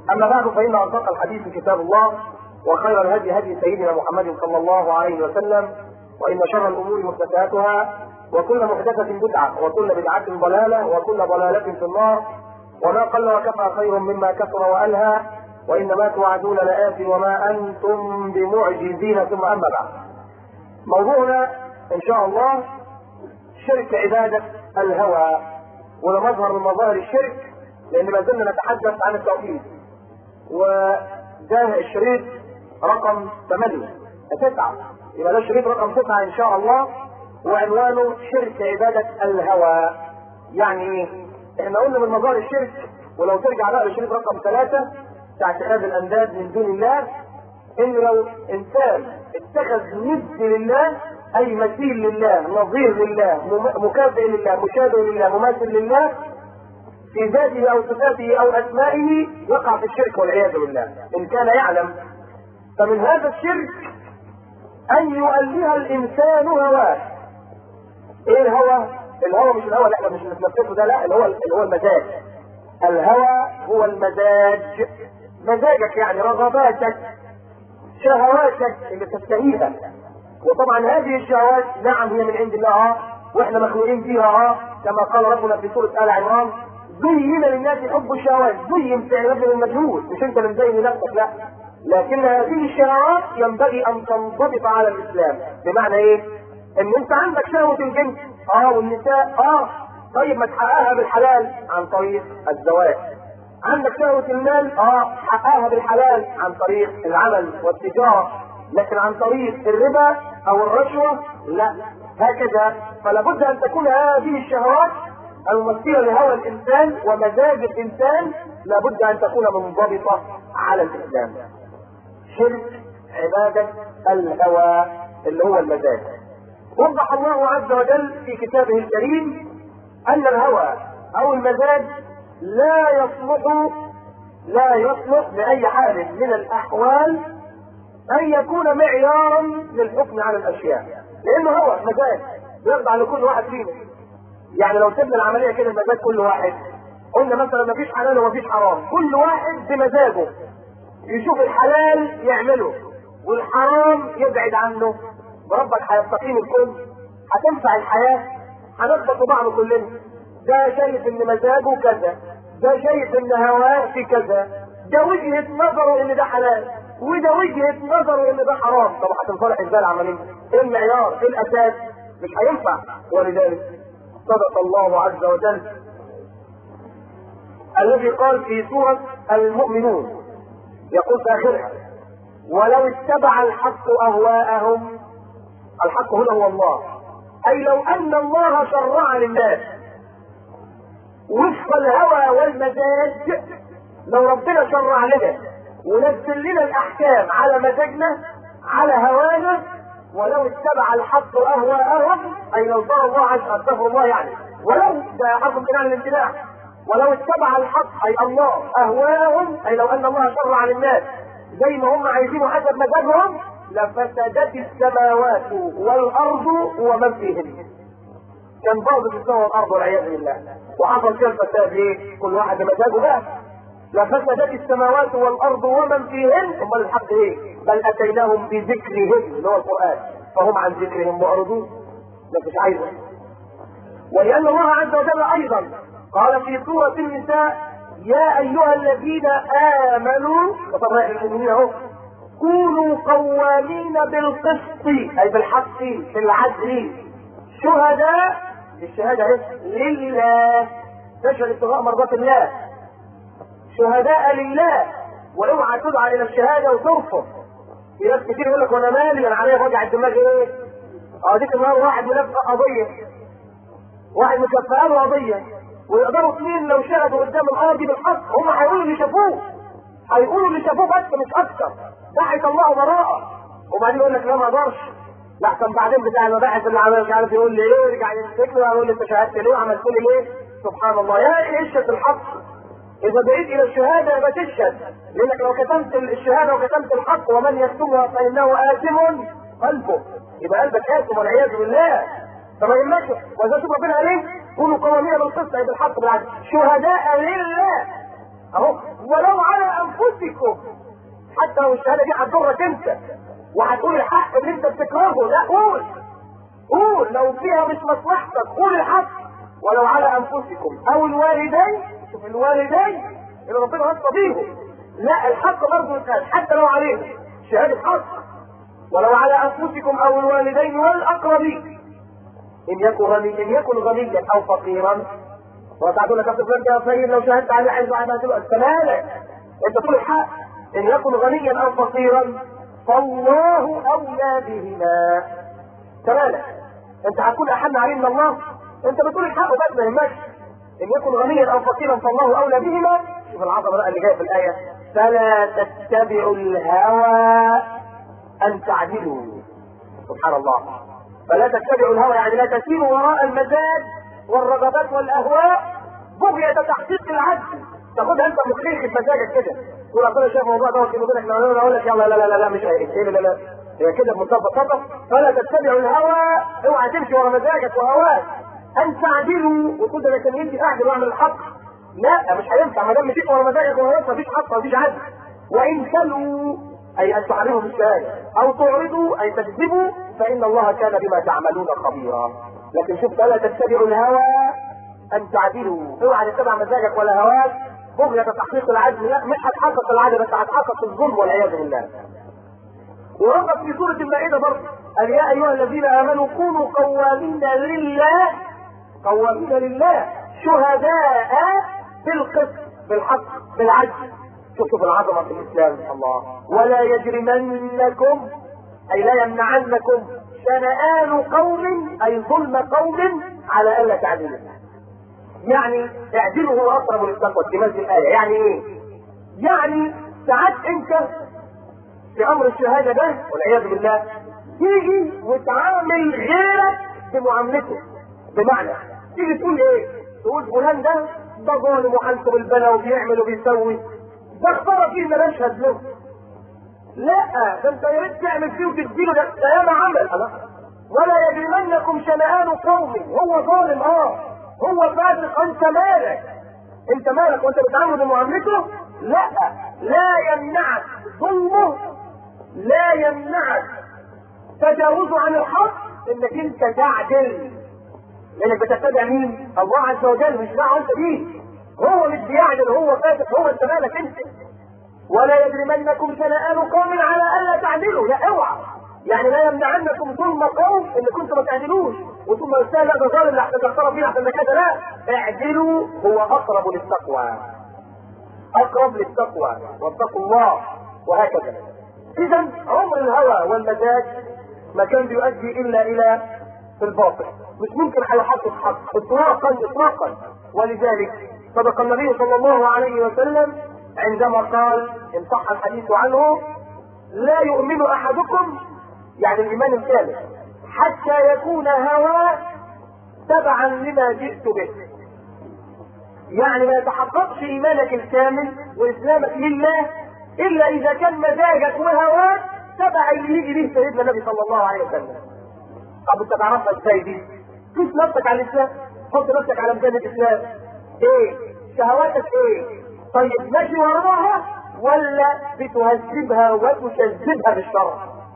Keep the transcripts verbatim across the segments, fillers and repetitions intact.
أما بعد فإن أصدق الحديث كتاب الله، وخير الهدي هدي سيدنا محمد صلى الله عليه وسلم، وإن شر الأمور محدثاتها، وكل محدثة بدعة، وكل بدعة ضلالة، وكل ضلالة في النار. وما قل وكفى خير مما كثر وألهى، وإنما توعدون لآت وما أنتم بمعجزين. ثم أما بعد، موضوعنا إن شاء الله شرك عبادة الهوى، وده مظهر من مظاهر الشرك، لأن ما زلنا نتحدث عن التوحيد. وده الشريط رقم ثمانية تسعة، يبقى ده الشريط رقم تسعة إن شاء الله، وعنوانه شرك عبادة الهوى. يعني إيه؟ إحنا قلنا من مظاهر الشرك، ولو ترجع بقى للشريط رقم ثلاثة بتاع اتخاذ الأنداد من دون الله، إن لو إنسان اتخذ ند لله، أي مثيل لله، نظير لله، مكافئ لله، مشابه لله، مماثل لله في ذاته أو صفاته أو أسمائه، يقع في الشرك والعياذ بالله إن كان يعلم. فمن هذا الشرك أن يؤله الإنسان هواه. إيه الهوى؟ الهوى مش الهوى اللي احنا مش بنتنفسه ده، لا، اللي هو اللي هو المزاج. الهوى هو المزاج، مزاجك يعني رغباتك، شهواتك اللي تستهيها. وطبعا هذه الشهوات نعم هي من عند الله، واحنا مخلوقين فيها، كما قال ربنا في سورة آل عمران: زين للناس حب الشهوات. زين فعل مبني للمجهول، مش انت اللي مزين لنفسك، لا، لكن هذه الشهوات ينبغي ان تنضبط على الاسلام. بمعنى ايه؟ ان انت عندك شهوة الجنس اه والنساء اه طيب ما تحققها بالحلال عن طريق الزواج. عندك شهوة المال اه حققها بالحلال عن طريق العمل والتجارة، لكن عن طريق الربا او الرشوة لا، هكذا. فلا بد ان تكون هذه الشهوات الممثلة لهوى الانسان ومزاج الانسان لابد ان تكون منضبطة على الاسلام. شرك عبادة الهوى اللي هو المزاج. وضح الله عز وجل في كتابه الكريم ان الهوى او المزاج لا يصلح لا يصلح بأي حال من الأحوال أن يكون معيارا للحكم على الأشياء، لأنه هو مزاج بيرضع لكل واحد فينا. يعني لو سيبنا العملية كده مزاج كل واحد، قلنا مثلا مفيش حلال ومفيش حرام، كل واحد بمزاجه يشوف الحلال يعمله والحرام يبعد عنه، وربك هيستقيم الكل، هتنفع الحياة، هنضبط بعض كلنا. ده شايف ان مزاجه كذا، ده شايف ان هواه في كذا، ده وجهة نظره ان ده حلال، وده وجهة نظره ان ده حرام. طب هتنصلح ازاي العملية؟ ايه المعيار؟ ايه الاساس؟ مش هينفع. ولذلك صدق الله عز وجل الذي قال في سورة المؤمنون، يقول في اخرها: ولو اتبع الحق اهواءهم. الحق هنا هو الله، اي لو ان الله شرع للناس وفق الهوى والمزاج، لو ربنا شرع لنا ونزل لنا الاحكام على مزاجنا على هوانا، ولو اتبع الحق اهواءهم، اي لو صار الله عز استغفر الله يعني ولو ده حرف امتناع للامتناع، ولو اتبع الحق اي الله اهواءهم، اي لو ان الله شرع للناس زي ما هم عايزينه حسب مزاجهم، لفسدت السماوات والارض ومن فيهن. كان باظت السماء والارض والعياذ بالله، وحصل فيها الفساد. ليه؟ كل واحد بمزاجه بقى. لفسدت السماوات والارض ومن فيهن. امال الحق ايه؟ بل اتيناهم بذكرهم اللي هو القران فهم عن ذكرهم معرضون. ده مش عايزه. ولان الله عز وجل ايضا قال في سوره النساء: يا ايها الذين امنوا، وطبعا المؤمنين اهو، كونوا قوامين بالقسط، اي بالحق في العدل، شهداء، الشهاده اهي لله، تشهد ابتغاء مرضات الله، شهداء لله. واوعى تدعى الى الشهاده وترفض. في ناس كتير يقول لك وانا مالي، انا عليا وجع الدماغ ايه؟ اه ديك النهار واحد ملفق قضيه، واحد مكفئه له قضيه، ويقدروا اثنين لو شهدوا قدام القاضي بالحق، هم هيقولوا اللي شافوه، هيقولوا اللي شافوه بس مش اكثر، ده هيطلعوا براءه. وبعدين يقول لك لا ما اقدرش، لحسن بعدين بتاع المباحث اللي عمل مش عارف يقول لي ايه، يرجع يمسكني ويقول لي انت شهدت ليه وعملت لي ليه؟ سبحان الله. يا اخي اشهد الحق، اذا بعيد الى الشهاده يبقى تشهد، لانك لو كتمت الشهاده وكتمت الحق ومن يكتمها فانه اثم قلبه، يبقى قلبك اثم والعياذ بالله. فما يهمكش. وإذا شوف ربنا عليه كونوا قوامين بالقسط، أي بالحق بالعدل، شهداء لله. أهو ولو على أنفسكم انفسكم. حتى لو الشهاده دي هتضرك انت وهتقول الحق اللي انت بتكرهه، لا قول قول لو فيها مش مصلحتك قول الحق. ولو على انفسكم او الوالدين، شوف الوالدين اللي ربنا وصى بيهم، لا الحق برضه يتقال حتى لو عليهم شهاده حق. ولو على انفسكم او الوالدين والاقربين ان يكن غني ان يكن غنيا او فقيرا. وتقول لك يا فلان يا فقير لو شهدت عليه عايز واحد هتقول انت مالك؟ انت تقول الحق. ان يكن غنيا او فقيرا فالله اولى بهما. مالك؟ انت هتكون احن عليه من الله؟ انت بتقول الحق بس ما يهمكش. ان يكن غنيا او فقيرا فالله اولى بهما. شوف العظمه بقى اللي جايه في الايه، فلا تتبعوا الهوى ان تعدلوا. سبحان الله. فلا تتبعوا الهوى يعني لا تسيروا وراء المزاج والرغبات والاهواء بغية تحقيق العدل. تاخدها انت مخيخ بمزاجك كده تقول انا شايف الموضوع ده وكده لك انا اقول لك يلا لا لا لا لا مش ايه لا لا هي كده بمنتهى البساطه. فلا تتبعوا الهوى، اوعى تمشي ورا مزاجك وهواك ان تعدلوا وتقول ده انا كان يمشي اعدل واعمل الحق. لا مش هينفع ما دام مشيت ورا مزاجك وهواك مفيش حق مفيش عدل. وان تلوا اي ان تعلموا بالشهاده او تعرضوا اي تكذبوا فان الله كان بما تعملون خبيرا. لكن شوف فلا تتبعوا الهوى ان تعدلوا، اوعى تتبع مزاجك ولا هواك بغية تحقيق العدل. لا مش هتحقق العدل بس هتحقق الظلم والعياذ بالله. وربط في سورة المائدة برضه قال يا ايها الذين امنوا كونوا قوامين لله قوامين لله شهداء بالقسط بالحق بالعدل. شوفوا العظمة في الاسلام الله. ولا يجرمنكم اي لا يمنعنكم شنآن قوم اي ظلم قوم على الا تعدلوا. يعني اعدلوا هو اقرب للتقوى في مثل الايه. يعني ايه؟ يعني ساعات انت في امر الشهاده ده والعياذ بالله تيجي وتعامل غيرك بمعاملته. بمعنى تيجي تقول ايه؟ تقول فلان ده ده ظالم وحالته بالبلا وبيعمل وبيسوي ده اختار فيه ما نشهد له. لا ده انت يا ريت تعمل فيه وتديله ده ياما عمل. ولا يجرمنكم شنآن قوم هو ظالم اه هو فاسق انت مالك انت مالك وانت بتعامل بمعاملته. لا لا يمنعك ظلمه لا يمنعك تجاوزه عن الحق انك انت تعدل لانك بتتبع مين؟ الله عز وجل. مش دعوه انت بيه هو مش بيعدل هو فاسق هو انت مالك انت. ولا يجرمنكم شنآن قوم على الا تعدلوا. لا اوعى يعني لا يمنعنكم ظلم قوم ان كنتم ما تعدلوش وثم يستاهل لا ده ظالم لا احنا تختار فيه احسن كذا. لا اعدلوا هو اقرب للتقوى اقرب للتقوى واتقوا الله وهكذا. اذا عمر الهوى والمزاج ما كان بيؤدي الا الى الباطل مش ممكن هيحقق حق اطلاقا اطلاقا. ولذلك صدق النبي صلى الله عليه وسلم عندما قال ان صح الحديث عنه لا يؤمن احدكم يعني الايمان الكامل حتى يكون هواه تبعا لما جئت به. يعني ما يتحققش ايمانك الكامل واسلامك لله الا اذا كان مزاجك وهواك تبع اللي يجي به سيدنا النبي صلى الله عليه وسلم. طب انت تعرفها ازاي دي؟ قيس نفسك على الاسلام، حط نفسك على ميزان الاسلام. ايه شهواتك ايه؟ طيب ماشي وراها ولا بتهذبها وتكذبها بالشرع؟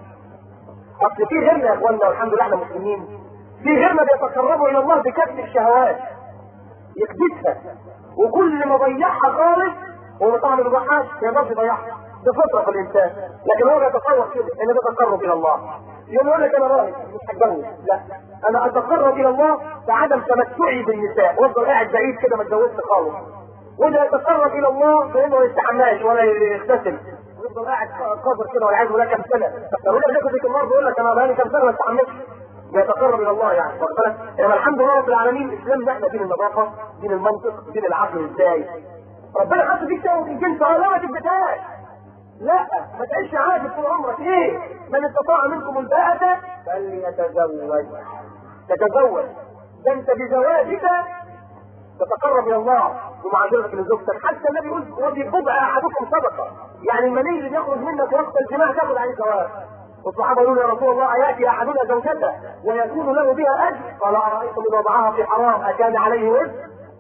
اصل في غيرنا يا اخوانا والحمد لله احنا مسلمين في غيرنا بيتقربوا الى الله بكسب الشهوات يكبتها وكل ما ضيعها خالص هو طبعا ما بيضيعهاش ما يقدرش يضيعها ده فطره في الانسان لكن هو بيتصور كده ان ده تقرب الى الله. يوم يقول لك انا راهب مش هتجوز لا انا اتقرب الى الله بعدم تمتعي بالنساء وافضل قاعد بعيد كده ما اتجوزش خالص. وده يتقرب الى الله فانه ما يستحماش ولا يغتسل يفضل قاعد قادر كده والعياذ بالله كام سنه. لو انت بتاخد ذيك النار بيقول لك انا بقالي كام سنه ما استحملتش يتقرب الى الله يعني واخد بالك. يعني الحمد لله رب العالمين الاسلام ده احنا دين النظافه دين المنطق دين العقل ازاي. ربنا حط فيك شهوه الجنس اه لا ما تثبتهاش لا ما تعيش عادي طول عمرك. ايه من استطاع منكم الباءة فليتزوج تتزوج ده انت بزواجك تتقرب الى الله بمعاشرتك لزوجتك. حتى النبي يقول وفي بضع احدكم صدقه يعني المني اللي بيخرج منك وقت الجماع تاخذ عليه ثواب. والصحابه يقولوا يا رسول الله اياتي احدنا زوجته ويكون له بها اجر قال ارايتم ان وضعها في حرام اكان عليه وزر؟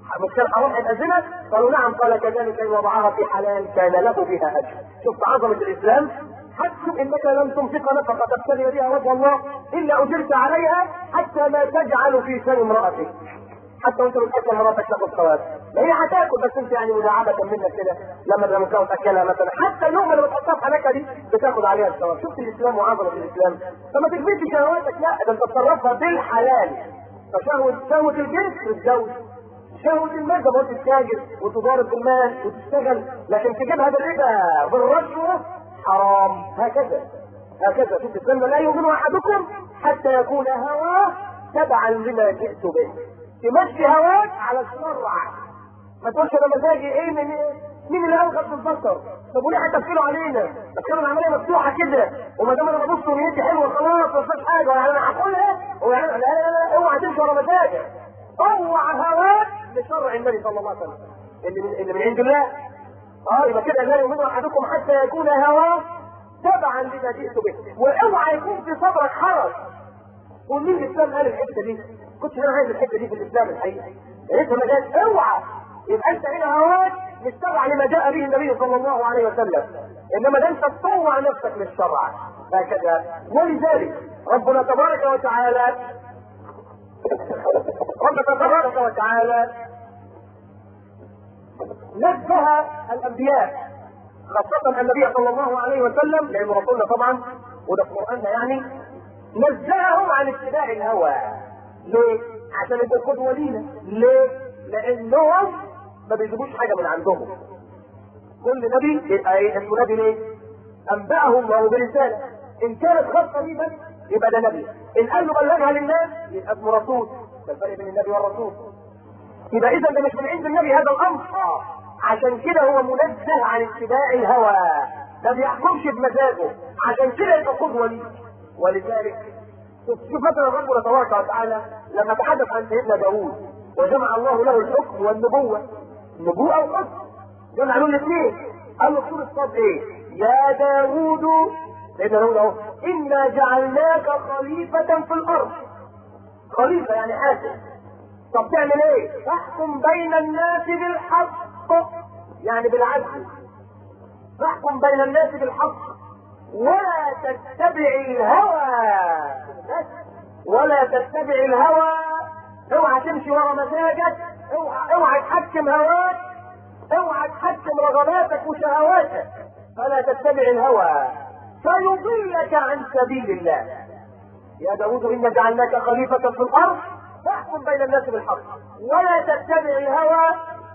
مش كان حرام هيبقى زنا؟ قالوا نعم. قال كذلك ان وضعها في حلال كان له بها اجر. شفت عظمه الاسلام؟ حتى انك لم تنفق نفقه تبتغي بها وجه الله الا اجرت عليها حتى ما تجعل في شيء امراتك. حتى وانت بتاكل مراتك تاخد ثواب. ما هي هتاكل بس انت يعني مداعبه منك كده لما لما تكون تاكلها مثلا، حتى اللقمه اللي بتحطها في حنكه دي بتاخد عليها الثواب. شفت الاسلام وعظمه الاسلام؟ فما تكبرش شهواتك، لا ده انت تصرفها بالحلال. فشهوه شهوه الجنس تتجوز، شهوه المال زي ما قلت تتاجر وتضارب بالمال وتشتغل، لكن تجيبها بالربا بالرشوه حرام. هكذا هكذا شوف الاسلام لا يؤمن احدكم حتى يكون هواه تبعا لما جئت به. تمشي هواك على الشرع، ما تقولش انا مزاجي ايه من مين اللي اوغد في البصر؟ طب وليه هتقفلوا علينا؟ طب كانوا العمليه مفتوحه كده وما دام انا ببص ونيتي حلوه خلاص ما فيش حاجه يعني انا هاكلها ويعني لا لا لا اوعى تمشي ورا مزاجك. طوع هواك لشرع النبي صلى الله عليه وسلم اللي من, اللي من عند الله. اه يبقى كده لا يؤمن احدكم حتى يكون هواه تبعا لما جئت به، واوعى يكون في صدرك حرج. ومين الاسلام قال الحته دي؟ كنت انا عايز الحته دي في الاسلام الحقيقه. يا ريت ما جاش اوعى يبقى انت هنا هواك مش تبع لما جاء به النبي صلى الله عليه وسلم، انما ده انت تطوع نفسك للشرع هكذا. ولذلك ربنا تبارك وتعالى ربنا تبارك وتعالى نزه الانبياء خاصة النبي صلى الله عليه وسلم، لأن رسولنا طبعا وده في قرآننا يعني نزههم عن اتباع الهوى. ليه؟ عشان يبقوا قدوة لينا. ليه؟ لأنهم ما بيجيبوش حاجة من عندهم. كل نبي يبقى ايه؟ اسمه نبي ليه؟ أنبأهم الله برسالة. إن كانت خاصة بيه بس يبقى ده نبي. إن قال له بلغها للناس يبقى اسمه رسول. ده الفرق بين النبي والرسول. يبقى إذا ده مش من عند النبي هذا الأمر. آه. عشان كده هو منزه عن اتباع الهوى، ما بيحكمش بمزاجه، عشان كده يبقى قدوة ليه. ولذلك شوف مثلا ربنا تبارك وتعالى لما تحدث عن سيدنا داوود وجمع الله له الحكم والنبوة، النبوة والحكم جمع له الاثنين. قال له سورة الصاد ايه؟ يا داوود، سيدنا داوود اهو، إنا جعلناك خليفة في الأرض. خليفة يعني حاكم. طب تعمل ايه؟ تحكم بين الناس بالحق، يعني بالعدل. تحكم بين الناس بالحق ولا تتبع الهوى. ولا تتبع الهوى، اوعى تمشي ورا مزاجك، اوعى اوعى تحكم هواك، اوعى تحكم رغباتك وشهواتك. فلا تتبع الهوى فيضلك عن سبيل الله. يا داود إنا جعلناك خليفة في الأرض فاحكم بين الناس بالحق ولا تتبع الهوى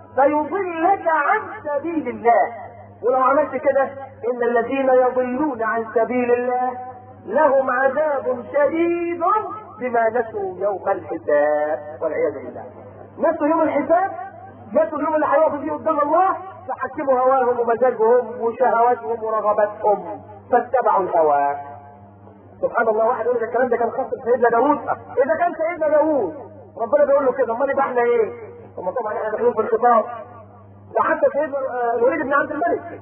فيضلك عن سبيل الله. ولو عملت كده ان الذين يضلون عن سبيل الله لهم عذاب شديد بما نسوا يوم الحساب والعياذ بالله. نسوا يوم الحساب، نسوا اليوم اللي هيقفوا فيه قدام الله، فحكموا هواهم ومزاجهم وشهواتهم ورغباتهم فاتبعوا الهوى. سبحان الله. واحد يقول الكلام ده كان خاص بسيدنا داوود. اذا كان سيدنا داوود ربنا بيقول له كده، امال يبقى احنا ايه؟ ثم طبعا احنا داخلين في الخطاب. ده حتى سيدنا الوليد بن عبد الملك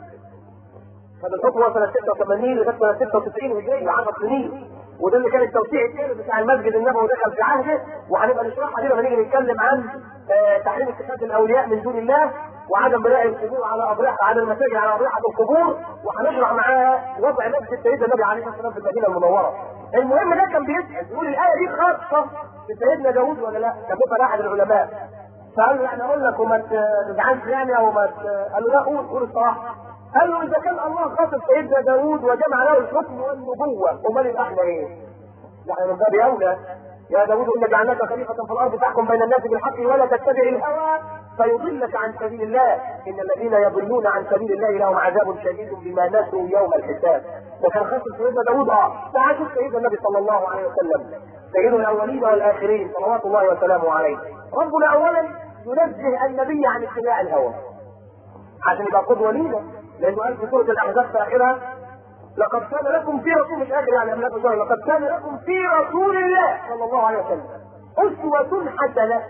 هذا الحكم سنة ستة وثمانين لغاية سنة ستة وتسعين هجرية، عشر سنين. وده اللي كان التوسيع الثالث بتاع المسجد النبوي دخل في عهده، وهنبقى نشرحها دي لما نيجي نتكلم عن آه تحريم اتخاذ الاولياء من دون الله وعدم بناء القبور على اضرحه، عدم المساجد على اضرحه القبور، وهنشرح معاها وضع نفس سيدنا النبي عليه الصلاه والسلام في المدينه المنوره. المهم ده كان بيسال يقول الايه دي خاصه بسيدنا داوود ولا لا؟ كان بيسال احد العلماء فقال له احنا اقول لك وما تزعلش يعني او ما قال له لا قول قول الصراحه. قال له اذا كان الله خاطب سيدنا داوود وجمع له الحكم والنبوه امال يبقى احنا ايه؟ نحن من باب اولى. يا داوود انا جعلناك خليفه في الارض تحكم بين الناس بالحق ولا تتبع الهوى فيضلك عن سبيل الله ان الذين يضلون عن سبيل الله لهم عذاب شديد بما نسوا يوم الحساب. وكان خاص سيدنا داوود اه تعال شوف سيدنا النبي صلى الله عليه وسلم سيد الاولين والاخرين صلوات الله وسلامه عليه. ربنا اولا ينزه النبي عن اتباع الهوى عشان يبقى قدوه لينا، لانه قال في سوره الاحزاب في اخرها لقد كان لكم في رسول مش اخر يعني املاك الله لقد كان لكم في رسول الله صلى الله عليه وسلم اسوه حسنه.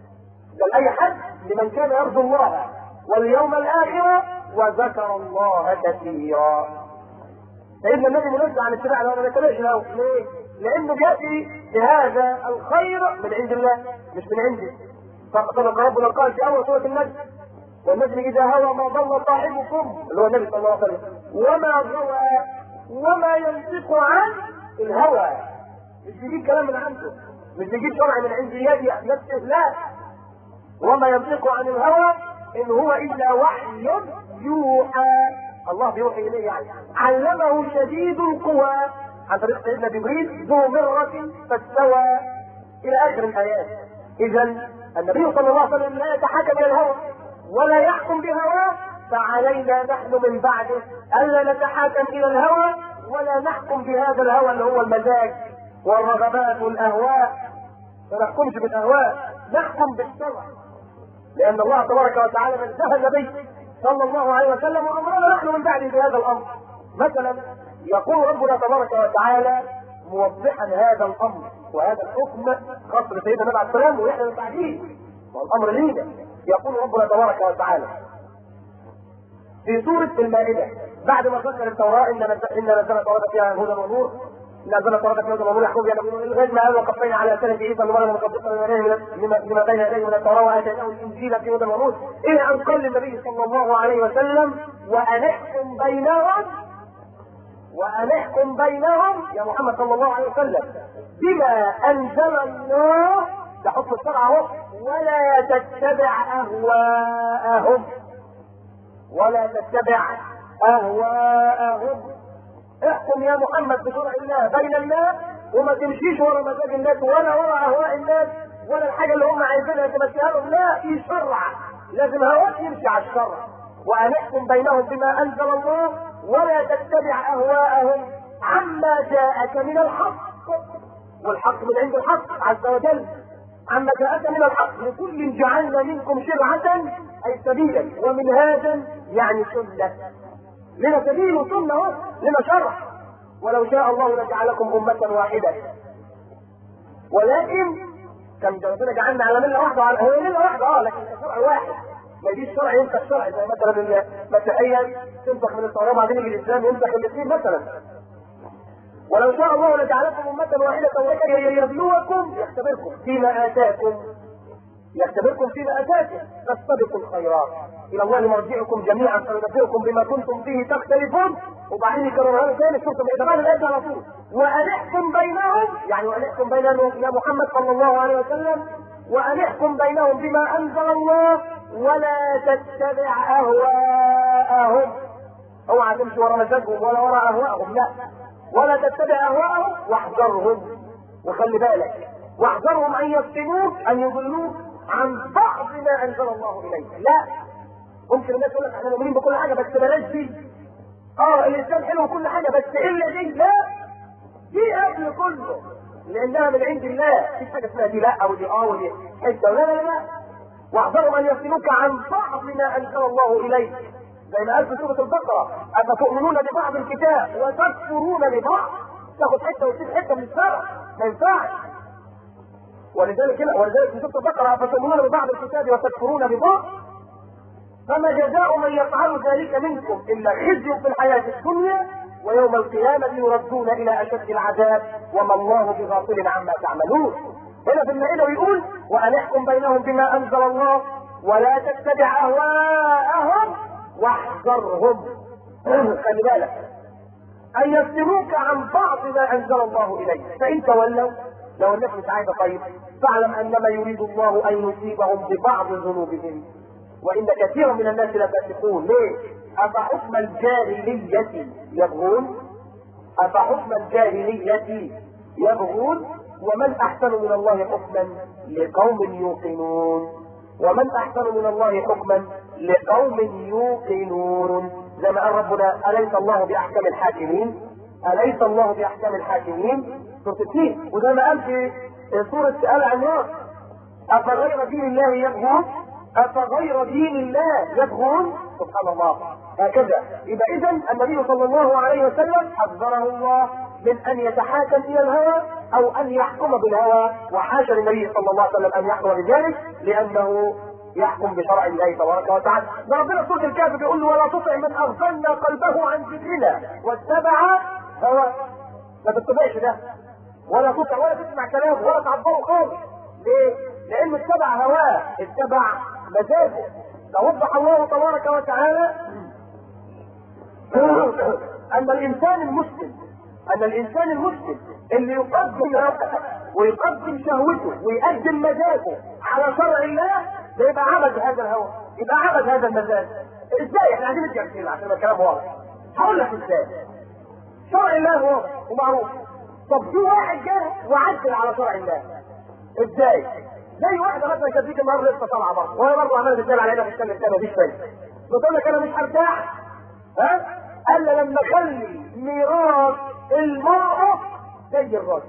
بل اي حد لمن كان يرجو الله واليوم الاخر وذكر الله كثيرا. سيدنا النبي منزه عن اتباع الهوى ما يتبعش الهوى. ليه؟ لانه بياتي بهذا الخير من عند الله مش من عندي. صدق ربنا قال في اول سوره النجم والنجم اذا هوى ما ضل صاحبكم اللي هو النبي صلى الله عليه وسلم وما غوى وما ينطق عن الهوى. مش بيجيب كلام من عنده، مش بيجيب شرع من عند يدي نفسه، لا. وما ينطق عن الهوى ان هو الا وحي يوحى. الله بيوحي اليه يعني. علمه شديد القوى عن طريق سيدنا جبريل ذو مرة فاستوى الى اخر الايات. اذا النبي صلى الله عليه وسلم لا يتحكم الى الهوى ولا يحكم بهواه، فعلينا نحن من بعده الا نتحاكم الى الهوى ولا نحكم بهذا الهوى اللي هو المزاج والرغبات والاهواء. ما نحكمش بالاهواء، نحكم بالشرع، لان الله تبارك وتعالى نزه النبي صلى الله عليه وسلم وامرنا نحن من بعده بهذا الامر. مثلا يقول ربنا تبارك وتعالى موضحا هذا الامر وهذا الحكم خاص بسيدنا النبي عليه السلام ونحن من بعده والامر لينا. يقول ربنا تبارك وتعالى في سورة المائدة بعد ما ذكر التوراة إن إن نزل التوراة فيها هدى ونور، نزل التوراة فيها هدى ونور يحكم بها الغيب ما هذا وقفينا على سنة عيسى بن مريم مصدقا لما بين يديه من التوراة وآتيناه الإنجيل فيه هدى ونور، إلى أن قال النبي صلى الله عليه وسلم وأن احكم بينهم وأن احكم بينهم يا محمد صلى الله عليه وسلم بما أنزل الله، ده حكم الشرع اهو، ولا تتبع أهواءهم ولا تتبع اهواءهم. احكم يا محمد بشرع الله بين الناس وما تمشيش ورا مزاج الناس ولا ورا اهواء الناس ولا الحاجه اللي هم عايزينها تمشيها لهم، لا، في شرع لازم هواك يمشي على الشرع. وان احكم بينهم بما انزل الله ولا تتبع اهواءهم عما جاءك من الحق، والحق من عند الحق عز وجل. عما جاءك من الحق لكل جعلنا منكم شرعة أي سبيلا ومنهاجا يعني سنة. لنا سبيل وسنة لنا شرع، ولو شاء الله لجعلكم أمة واحدة ولكن كم ربنا جعلنا على ملة واحدة على هو ملة واحدة اه لكن شرع واحد. ما يجيش شرع ينسخ شرع زي مثلا المسيحية تنسخ من التوراة بعدين يجي الإسلام ينسخ الاثنين مثلا. ولو شاء الله لجعلكم أمة واحدة ولكن يبلوكم يختبركم فيما آتاكم يختبركم فيما آتاكم فاستبقوا الخيرات إلى الله مرجعكم جميعا فينبئكم بما كنتم فيه تختلفون. وبعدين يكررها له ثاني شفتم إذا الآية على طول وأن احكم بينهم يعني وأن احكم بينهم يا محمد صلى الله عليه وسلم وأن احكم بينهم بما أنزل الله ولا تتبع أهواءهم. اوعى تمشي ورا مزاجهم ولا ورا أهواءهم، لا، ولا تتبع اهواءهم واحذرهم. وخلي بالك واحذرهم ان يفتنوك ان يضلوك عن بعض ما انزل الله اليك. لا، ممكن الناس يقول لك احنا مؤمنين بكل حاجه بس بلاش دي. اه الانسان حلو وكل حاجه بس الا دي، لا، دي قبل كله لانها من عند الله. مفيش حاجه اسمها دي لا ودي اه ودي حته، لا لا لا. واحذرهم ان يفتنوك عن بعض ما انزل الله اليك زي ما قال في سورة البقرة أفتؤمنون ببعض الكتاب وتكفرون ببعض. تاخد حتة وتسيب حتة من الشرع ما ينفعش. ولذلك كده ولذلك في سورة البقرة أفتؤمنون ببعض الكتاب وتكفرون ببعض فما جزاء من يفعل ذلك منكم إلا خزي في الحياة الدنيا ويوم القيامة يردون إلى أشد العذاب وما الله بغافل عما تعملون. هنا في المائدة يقول وأن احكم بينهم بما أنزل الله ولا تتبع أهواءهم واحذرهم. خلي بالك ان يفتنوك عن بعض ما انزل الله اليك فان تولوا لو الناس مش عايزه خير فاعلم انما يريد الله ان يصيبهم ببعض ذنوبهم وان كثيرا من الناس لفاسقون. ليه؟ افحكم الجاهليه يبغون افحكم الجاهليه يبغون ومن احسن من الله حكما لقوم يوقنون ومن احسن من الله حكما لقوم يوقنون. زي ما قال ربنا اليس الله باحكم الحاكمين اليس الله باحكم الحاكمين سورة اثنين. وزي ما قال في سورة آل عمران افغير دين الله يبغون افغير دين الله يبغون. سبحان الله. هكذا يبقى اذا النبي صلى الله عليه وسلم حذره الله من ان يتحاكم الى الهوى او ان يحكم بالهوى، وحاشا للنبي صلى الله عليه وسلم ان يحكم بذلك لانه يحكم بشرع الله تبارك وتعالى. ده ربنا في سورة الكهف بيقول له ولا تطع من اغفلنا قلبه عن ذكرنا واتبع هواه. ما تتبعش ده ولا تطع ولا تسمع كلامه ولا تعبره خالص. ليه؟ لانه اتبع هواه، اتبع مزاجه. فوضح الله تبارك وتعالى ان الانسان المسلم ان الانسان المسلم اللي يقدم هواه ويقدم شهوته ويقدم مزاجه على شرع الله، ده يبقى عبد هذا الهوى، يبقى عبد هذا المزاج. ازاي؟ احنا عايزين نتكلم عشان الكلام واضح. هقول لك ازاي. شرع الله واضح ومعروف. طب في واحد جه وعدل على شرع الله، ازاي؟ زي واحده مثلا كانت بتيجي النهارده لسه طالعه بره، وهي برضه عماله تتكلم علينا في السنه الثانيه مفيش فايده. بتقول لك انا مش هرتاح، ها؟ قال لي لما اخلي ميراث المراه زي الراجل.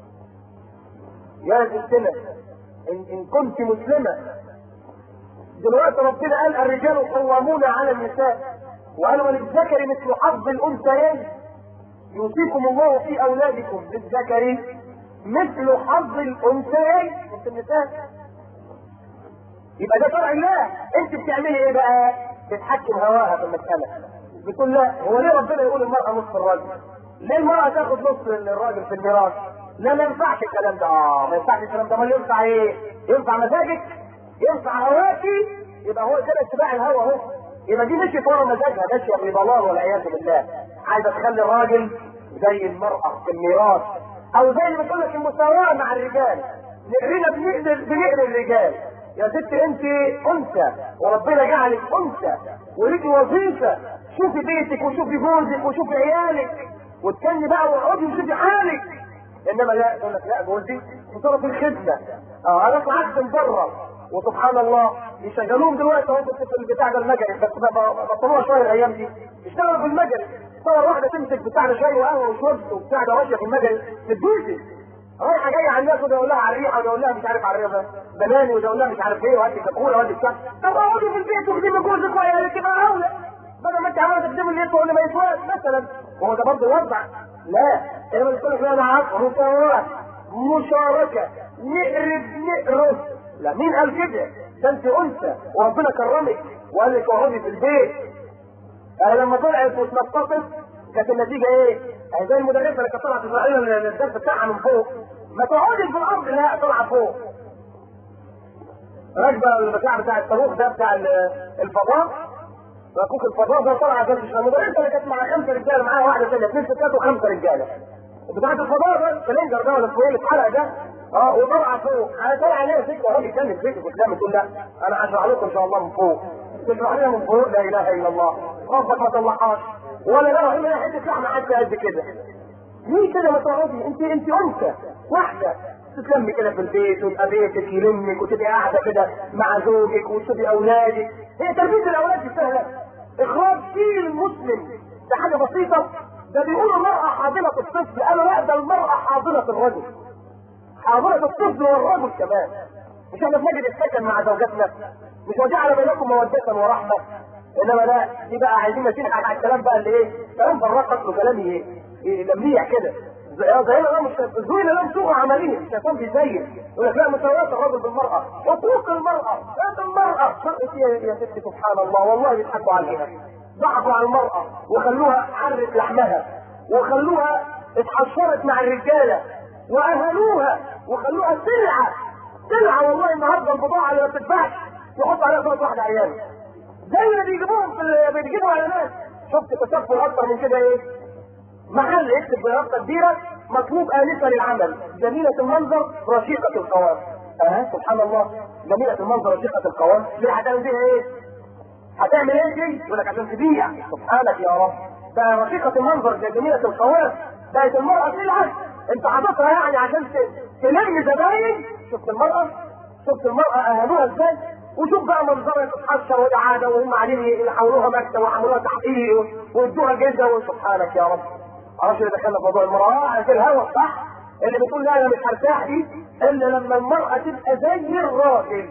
يا ستنا ان, إن كنت مسلمه، دلوقتي ربنا قال الرجال قوامون على النساء، وقال وللذكر مثل حظ الانثيين، يوصيكم الله في اولادكم للذكر مثل حظ الانثيين في النساء. يبقى ده شرع الله. انت بتعملي ايه بقى؟ بتحكم هواها في المساله. بتقول لا، هو ليه ربنا يقول المراه نصف الراجل؟ ليه المراه تاخد نصف الراجل في الميراث؟ لا ما ينفعش الكلام ده. اه ما ينفعش الكلام ده. امال ينفع ايه؟ ينفع مزاجك؟ ينفع هواكي؟ يبقى هو كده اتباع الهوى اهو. يبقى دي مشيت ورا مزاجها، ماشيه بضلال والعياذ بالله. عايزه تخلي الراجل زي المراه في الميراث، او زي اللي بتقول لك المساواه مع الرجال. نقرينا بنقدر بنقري الرجال. يا ست انت انثى وربنا جعلك انثى وليكي وظيفه. شوفي بيتك وشوفي جوزك وشوفي عيالك وتكلمي بقى واقعدي وشوفي حالك. انما لا، يقول لك لا جوزي بصرف الخدمه. اه انا اطلع اخدم بره. وسبحان الله يشغلوهم دلوقتي اهو في البتاع ده المجري، بس بطلوها شويه الايام دي. اشتغلوا في المجري. صور واحده تمسك بتاع ده شاي وقهوه وشرب وبتاع ده ماشيه في المجري تدوسي. رايحه جايه على الناس وده يقول لها على الريحه وده يقول لها مش عارف على الريحه بناني وده يقول لها مش عارف ايه وهاتي كاكولا وهاتي بتاع. طب اقعدي في البيت وخدمي جوزك وعيالك يبقى اولى بدل ما انت عماله تخدمي البيت ولا ما يسواش مثلا. وهو ده برضه يوضع. لا انا بقول لك لا انا عارف مساواه مشاركه نقرب نقرب. لا مين قال كده؟ ده انت انثى وربنا كرمك وقال لك اقعدي في البيت. انا لما طلعت واتنططت كانت النتيجه ايه؟ زي المدرسه اللي كانت طالعه تشرح لنا الدرس بتاعها من فوق. ما تقعدش في الارض، لا طالعه فوق. راكبه البتاع بتاع الصاروخ ده بتاع الفضاء، ركوك الفضاء ده طالعه بس. المدرسه اللي كانت مع خمسه رجاله معاها واحده ثانيه، اثنين ستات وخمسه رجاله. بتاعت الفضاء ده الكلينجر ده ولا اسمه ايه اللي اتحرق ده؟ اه وطالعه فوق. انا طالع عليها سكه وهو بيتكلم فيك قدام تقول لا انا هشرح لكم ان شاء الله من فوق. تشرح لنا من فوق لا اله الا الله. ربك ما طلعهاش ولا لا هنا حته لحمه حتى قد كده. ليه كده ما تقعدي؟ انت انت انثى واحده تتلمي كده في البيت ويبقى بيتك يلمك وتبقى قاعده كده مع زوجك وتشوفي اولادك. هي تربيه الاولاد دي سهله. اخراج جيل مسلم ده حاجه بسيطه. ده بيقولوا المراه حاضنه الطفل. انا لا، ده المراه حاضنه الرجل. حاضنه الطفل والرجل كمان. مش احنا بنجد السكن مع زوجاتنا؟ مش وجعل بينكم موده ورحمه؟ انما لا، دي بقى عايزين نسيح على الكلام بقى اللي ايه؟ كلام برقص وكلام ايه؟ لميع كده. زي ما مش زي ما لهم سوء عمليه الشيطان بيزين يقول لك لا مساواه الرجل بالمراه، حقوق المراه، هذا المراه شرط يا ستي. سبحان الله والله بيضحكوا عليها. ضحكوا على المراه وخلوها حرت لحمها وخلوها اتحشرت مع الرجاله واهلوها وخلوها سلعه سلعه. والله النهارده البضاعه اللي ما بتتباعش يحط عليها صوره واحده عيال زي اللي بيجيبوهم في بيجيبوا على ناس. شفت تسفل اكتر من كده ايه؟ محل يكتب بيافطه كبيره مطلوب انسه للعمل، جميله المنظر رشيقه القوام. اه سبحان الله، جميله المنظر رشيقه القوام. ليه هتعمل بيها ايه؟ هتعمل ايه دي؟ يقول لك عشان تبيع. سبحانك يا رب. ده رشيقه المنظر ده جميله القوام. بقت المراه سلعه انت حاططها يعني عشان تلم زباين. شفت المراه؟ شفت المراه اهانوها ازاي؟ وشوف بقى منظرها تتحشر وده عاده وهم قاعدين يحولوها مكتب وعملوها تحقيق وادوها جلده. وسبحانك يا رب. معرفش اللي دخلنا في موضوع المراه عشان الهوى صح؟ اللي بتقول لا انا مش هرتاح دي الا لما المراه تبقى زي الراجل.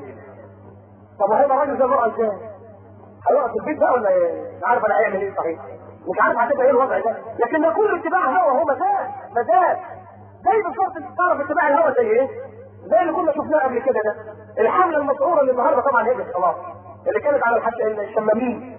طب هيبقى راجل زي المراه ازاي؟ هيقعد في البيت بقى ولا ايه؟ مش عارف انا هيعمل ايه صحيح. مش عارف هتبقى ايه الوضع ده. لكن ده كله اتباع هوى. هو مزاج مزاج. زي بالظبط تعرف اتباع الهوى زي ايه؟ زي اللي كنا شفناه قبل كده ده. الحمله المسعوره اللي النهارده طبعا هيجت خلاص. اللي كانت على الحش... الشمامين.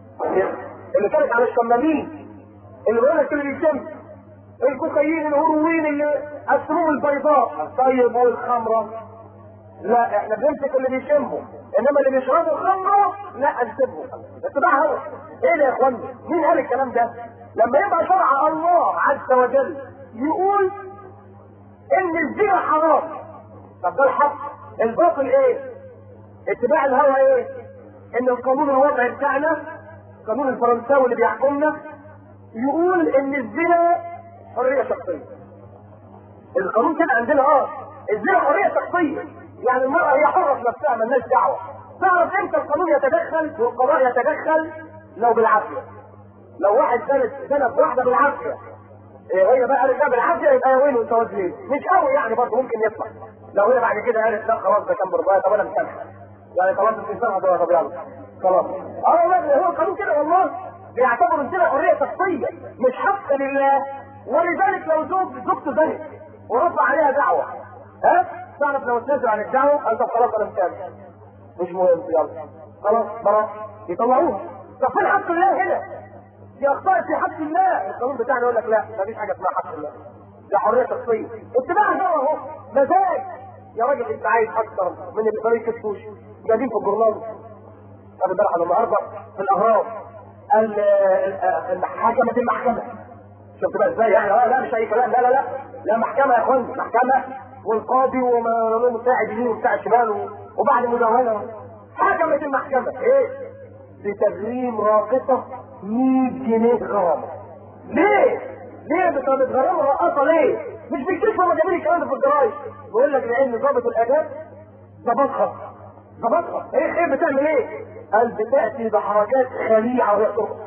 اللي كانت على الشمامين. اللي بيقول لك اللي بيشم الكوكايين الهروين اللي السموم البيضاء الطيب والخمره لا احنا بنمسك اللي بيشموا، انما اللي بيشربوا خمره لا نسيبهم. اتباع هوى. ايه ده يا اخوانا؟ مين قال الكلام ده؟ لما يبقى شرع الله عز وجل يقول ان الزنا حرام، طب ده الحق. الباطل ايه؟ اتباع الهوى ايه؟ ان القانون الوضعي بتاعنا، القانون الفرنساوي اللي بيحكمنا يقول ان الزنا حريه شخصيه. القانون كده عندنا اه الزنا حريه شخصيه، يعني المراه هي حره في نفسها مالناش دعوه. تعرف امتى القانون يتدخل والقضاء يتدخل؟ لو بالعافيه. لو واحد زنت زنت واحده بالعافيه، إيه هي بقى قالت لا بالعافيه يبقى يا ويل وانت وزين، مش قوي يعني برضه ممكن يطلع. لو هي بعد كده قالت لا خلاص ده كان برضايه، طب انا مسامحه يعني خلاص الانسان هتبقى طب يلا خلاص. اه والله هو القانون كده والله بيعتبر الزنا حريه شخصيه مش حق لله. ولذلك لو زوج زوجته زنت ورفع عليها دعوه، ها تعرف لو تنزل عن الدعوه قال طب خلاص انا مسامح مش مهم يلا خلاص خلاص يطلعوه. طب فين حق الله هنا؟ دي اخطاء في حق الله. القانون بتاعنا يقول لك لا مفيش حاجه اسمها حق الله، ده حريه شخصيه. اتباع الهوى اهو مزاج. يا راجل انت عايز اكتر من اللي ما يكشفوش جايبين في الجورنال. انا امبارح النهارده في الاهرام حكمة المحكمه. شفت بقى ازاي يعني؟ اه لا مش اي كلام، لا لا لا لا محكمه يا اخوان، محكمه والقاضي وما له مساعد يمين ومساعد شمال وبعد مداوله حكمت المحكمه ايه؟ بتغريم راقصه مية جنيه غرامه. ليه؟ ليه بتغرم رقاصه ليه؟ مش بيكتشفوا هم جايبين الكلام ده في الجرايد. بيقول لك لان ضابط الاداب ظبطها ظبطها ايه خير بتعمل ايه؟ قال بتاتي بحركات خليعه وهي ترقص.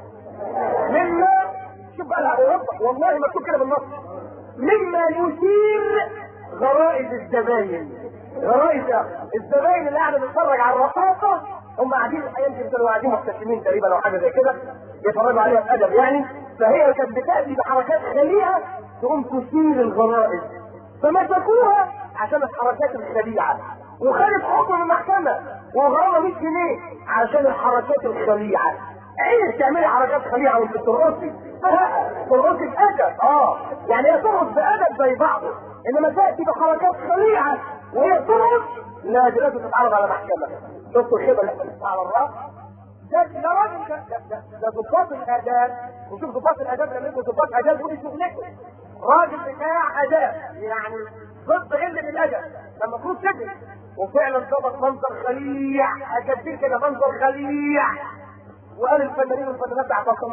مما شوف بقى العرب والله مكتوب كده بالنص، مما يثير غرائز الزباين. غرائز الزباين اللي قاعده بتتفرج على الرقاصه هم قاعدين يمكن كانوا قاعدين مبتسمين تقريبا او حاجه زي كده يتفرجوا عليها بادب يعني. فهي كانت بتاتي بحركات خليعه تقوم تثير الغرائز فمسكوها عشان الحركات الخليعه وخدت حكم المحكمه وغرامه مية جنيه عشان الحركات الخليعه. عينك تعملي حركات خليعه وانت بترقصي؟ لا ترقصي بادب اه يعني هي ترقص بادب زي بعضه، انما تاتي بحركات خليعه وهي ترقص لا دي لازم تتعرض على محكمه. شفتوا الخيبه اللي احنا على الراس؟ ده ده راجل ده ده ضباط الاداب. وشوف ضباط الاداب لما يبقوا ضباط اداب ودي شغلتهم. راجل بتاع اداب يعني ضد قله الادب لما المفروض تجري. وفعلا ضبط منظر خليع اكدين كده منظر خليع. وقال الفنانين والفنانات اعتصموا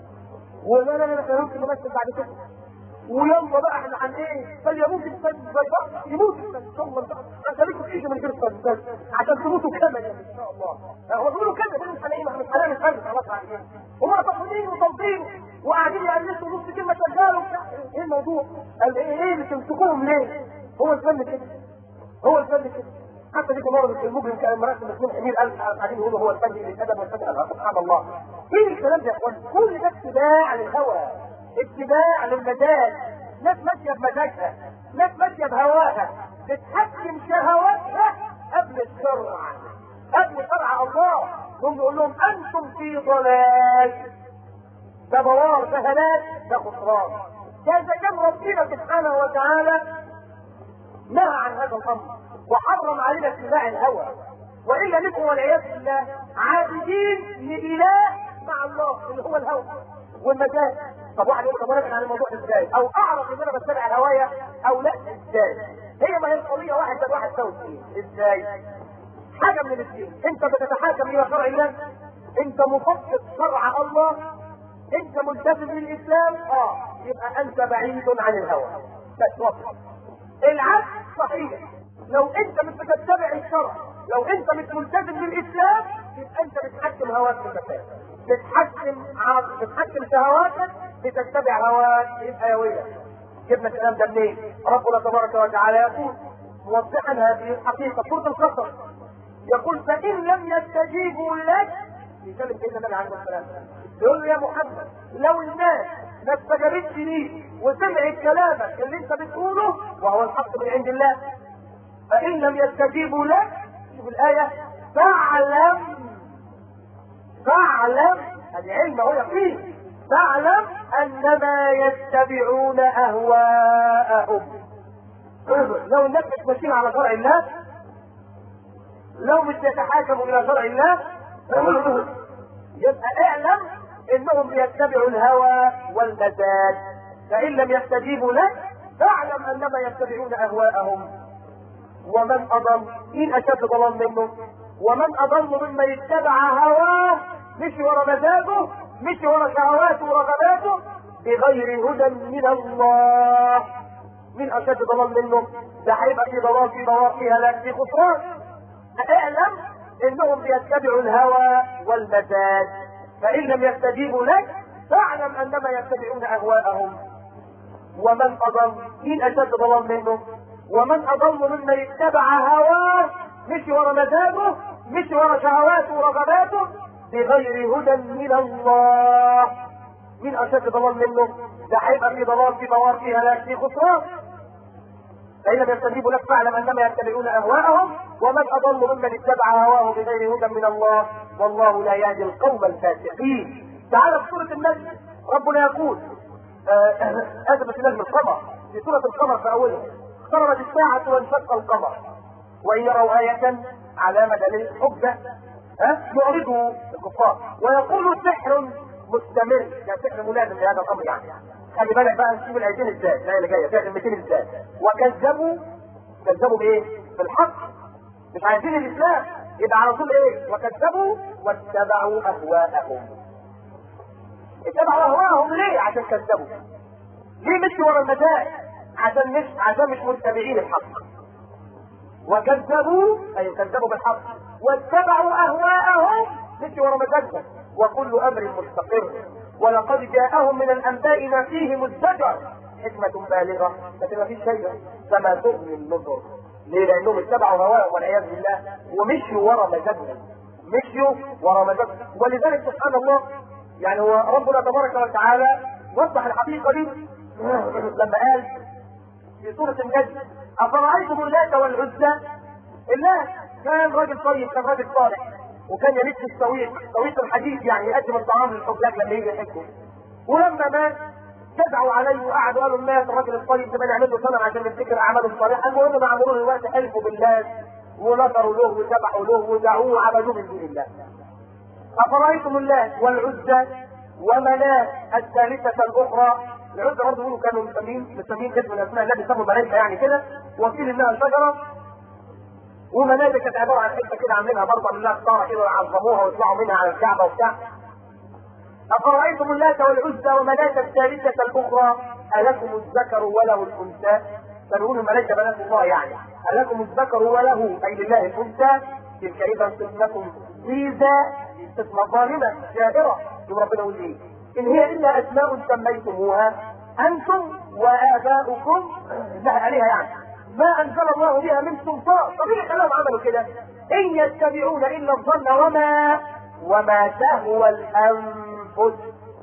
ولا لا لا لا ممكن نمثل بعد كده ويلا بقى احنا عن ايه؟ بل يموت الفن زي بعض يموت الفن ان شاء الله. انت ليكوا تيجي من غير فن عشان تموتوا كمان ان شاء الله. هو بيقولوا كده بيقولوا احنا ايه؟ مش هنعمل فن خلاص على ايه؟ هم تصميم وتنظيم وقاعدين يقلدوا نص كلمه شغاله وبتاع. ايه الموضوع؟ قال ايه ايه اللي تمسكوهم ليه؟ هو الفن كده هو الفن كده. حتى ديك مرة المجرم كان مراسم اثنين حمير قال قاعدين يقولوا هو الفن للادب والفن الادب. سبحان الله. ايه الكلام ده يا اخوان؟ كل ده اتباع للهوى، اتباع للمزاج. ناس ماشيه بمزاجها، ناس ماشيه بهواها، بتحكم شهواتها قبل الشرع، قبل شرع الله. ثم يقول لهم انتم في ضلال، ده بوار، ده هلاك، ده خسران. ده اذا كان ربنا سبحانه وتعالى نهى عن هذا الامر وحرم علينا اتباع الهوى، والا نكون والعياذ بالله عابدين لاله مع الله اللي هو الهوى والمزاج. طب واحد يقول طب انا عن الموضوع ازاي؟ او اعرف ان انا بتبع الهوايه او لا ازاي؟ هي ما هي القضيه واحد زائد واحد يساوي اثنين. ازاي؟ حاجه من الاثنين، انت بتتحاكم الى شرع الله، انت مطبق شرع الله، انت ملتزم بالاسلام اه يبقى انت بعيد عن الهوى. بس وصل. العكس صحيح، لو انت مش بتتبع الشرع، لو انت مش ملتزم بالاسلام يبقى انت بتحكم هواك في المكان، بتحكم عقل، بتحكم شهواتك، بتتبع هواك. يبقى يا ويلك. جبنا الكلام ده منين؟ ربنا تبارك وتعالى يقول موضحا هذه الحقيقه سوره القصص، يقول فان لم يستجيبوا لك، يكلم سيدنا النبي عليه السلام يقول له يا محمد لو الناس ما استجابتش ليك وسمعت كلامك اللي انت بتقوله وهو الحق من عند الله، فان لم يستجيبوا لك، شوف الايه، فاعلم فاعلم العلم هو يقين، فاعلم انما يتبعون اهواءهم. لو الناس مش ماشيين على شرع الله لو مش يتحاكموا الى شرع الله يبقى اعلم انهم بيتبعوا الهوى والمزاج، فان لم يستجيبوا لك فاعلم انما يتبعون اهواءهم. ومن اضل، مين اشد ضلال منه؟ ومن اضل ممن يتبع هواه، مشي ورا مزاجه، مشي ورا شهواته ورغباته بغير هدى من الله. مين اشد ضلال منه؟ ده هيبقى في ضلال، في ضلال، في هلاك، في خسران. اعلم انهم بيتبعوا الهوى والمزاج، فان لم يستجيبوا لك فاعلم انما يتبعون اهواءهم. ومن اضل، مين اشد ضلال منه؟ ومن اضل ممن يتبع هواه، مشي ورا مزاجه، مشي ورا شهواته ورغباته بغير هدى من الله. مين اشد ضلال منه؟ ده هيبقى في ضلال، في ضلال، في هلاك، في خسران. فإن لم يستجيبوا لك فاعلم انما يتبعون اهواءهم. ومن اضل ممن اتبع هواه بغير هدى من الله، والله لا يهدي القوم الفاسقين. تعالى في سورة النجم ربنا يقول اسف في نجم القمر، في سورة القمر في اولها: اقتربت الساعة وانشق القمر وان يروا آية علامة دليل حجة ها يعرضوا الكفار ويقولوا سحر مستمر، يعني سحر ملازم لهذا الامر. يعني خلي بالك بقى نشوف الايتين ازاي، الايه اللي جايه فيها كلمتين ازاي. وكذبوا، كذبوا بايه؟ بالحق، مش عايزين الاسلام، يبقى على طول ايه؟ وكذبوا واتبعوا اهواءهم. اتبعوا اهواءهم ليه؟ عشان كذبوا. ليه مشوا ورا المزاج؟ عشان مش عشان مش متبعين الحق. وكذبوا اي كذبوا بالحق واتبعوا اهواءهم، مشوا ورا مزاجهم. وكل امر مستقر، ولقد جاءهم من الانباء ما فيه مزدجر، حكمة بالغة لكن ما فيش شيء، فما تغني النظر. ليه؟ لانهم اتبعوا هواءهم والعياذ بالله ومشوا ورا مزاجهم، مشوا ورا مزاجهم. ولذلك سبحان الله يعني هو ربنا تبارك وتعالى وضح الحقيقة دي لما قال في سورة النجم: أفرأيتم اللات والعزى؟ الله كان راجل طيب، كان راجل صالح، وكان يمد السويق، سويق الحديد يعني يقدم الطعام للحجاج لما يجي يحجوا. ولما مات جدعوا عليه وقعدوا قالوا الناس الراجل الطيب ده نعمل له صنم عشان نفتكر اعماله الصالحه. المهم ما عملوه دلوقتي حلفوا بالله ونظروا له وذبحوا له ودعوه وعبدوه من دون الله. أفرأيتم اللات والعزى ومناة الثالثة الأخرى. العزى برضه يقولوا كانوا مسمين مسمين اسم الأسماء التي بيسموا ملائكة يعني كده، وقيل إنها شجرة. ومناة كانت عبارة عن حتة كده عاملينها برضه من الله ستارة كده ويعظموها ويطلعوا منها على الكعبة وبتاع. أفرأيتم اللات والعزى ومناة الثالثة الأخرى ألكم الذكر وله الأنثى؟ فنقول الملائكة بنات الله يعني. ألكم الذكر وله أي لله الأنثى؟ تلك إذا قسمة ضيزى، قسمة ظالمة جائرة. يوم ربنا يقول إيه؟ إن هي إلا أسماء سميتموها أنتم وآباؤكم لها عليها يعني ما أنزل الله بها من سلطان. طب إيه خلاهم عملوا كده؟ إن يتبعون إلا الظن وما وما تهوى الأنفس.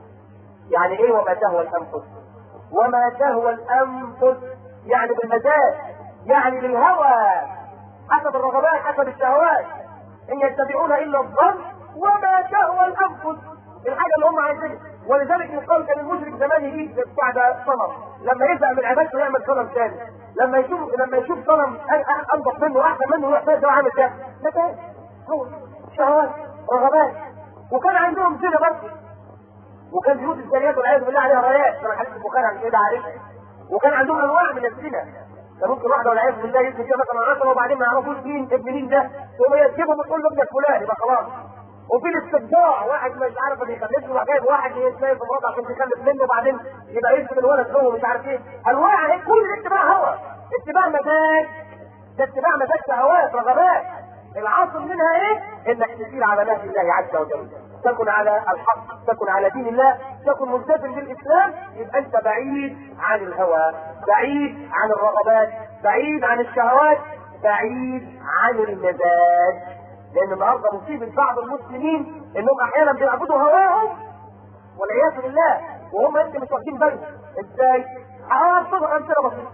يعني إيه وما تهوى الأنفس؟ وما تهوى الأنفس يعني بالمزاج، يعني بالهوى، حسب الرغبات، حسب الشهوات. إن يتبعون إلا الظن وما تهوى الأنفس، الحاجة اللي هم عايزينها. ولذلك يقال كان المشرك زمان يجيب بتاع ده صنم، لما يزهق من عبادته يعمل صنم ثاني، لما يشوف لما يشوف صنم انضف منه احسن منه يروح فيه عامل كده. ده هو شهوات رغبات. وكان عندهم زنا بس، وكان بيوت الزانيات والعياذ بالله عليها رايات كما حديث البخاري عن كده عارفها. وكان عندهم انواع من الزنا، كان ممكن واحده والعياذ بالله يمسك كده مثلا عشرة وبعدين ما يعرفوش مين ابن مين ده، ثم يجيبهم وتقول له ابنك فلان يبقى خلاص. وفي الاستبداع، واحد مش عارف اللي يخلفه وجايب واحد يتنايم في الوضع عشان يخلف منه وبعدين يبقى يسكن الولد هو مش عارف ايه. انواع اهي، كل اتباع هوى، اتباع مزاج، ده اتباع مزاج شهوات رغبات. العاصم منها ايه؟ انك تسير على نهج الله عز وجل، تكن على الحق، تكن على دين الله، تكن ملتزم بالاسلام. يبقى انت بعيد عن الهوى، بعيد عن الرغبات، بعيد عن الشهوات، بعيد عن المزاج. لان النهارده مصيبه بعض المسلمين انهم احيانا بيعبدوا هواهم والعياذ بالله وهم انت مش واخدين بالهم. ازاي؟ هاخد امثله بسيطه.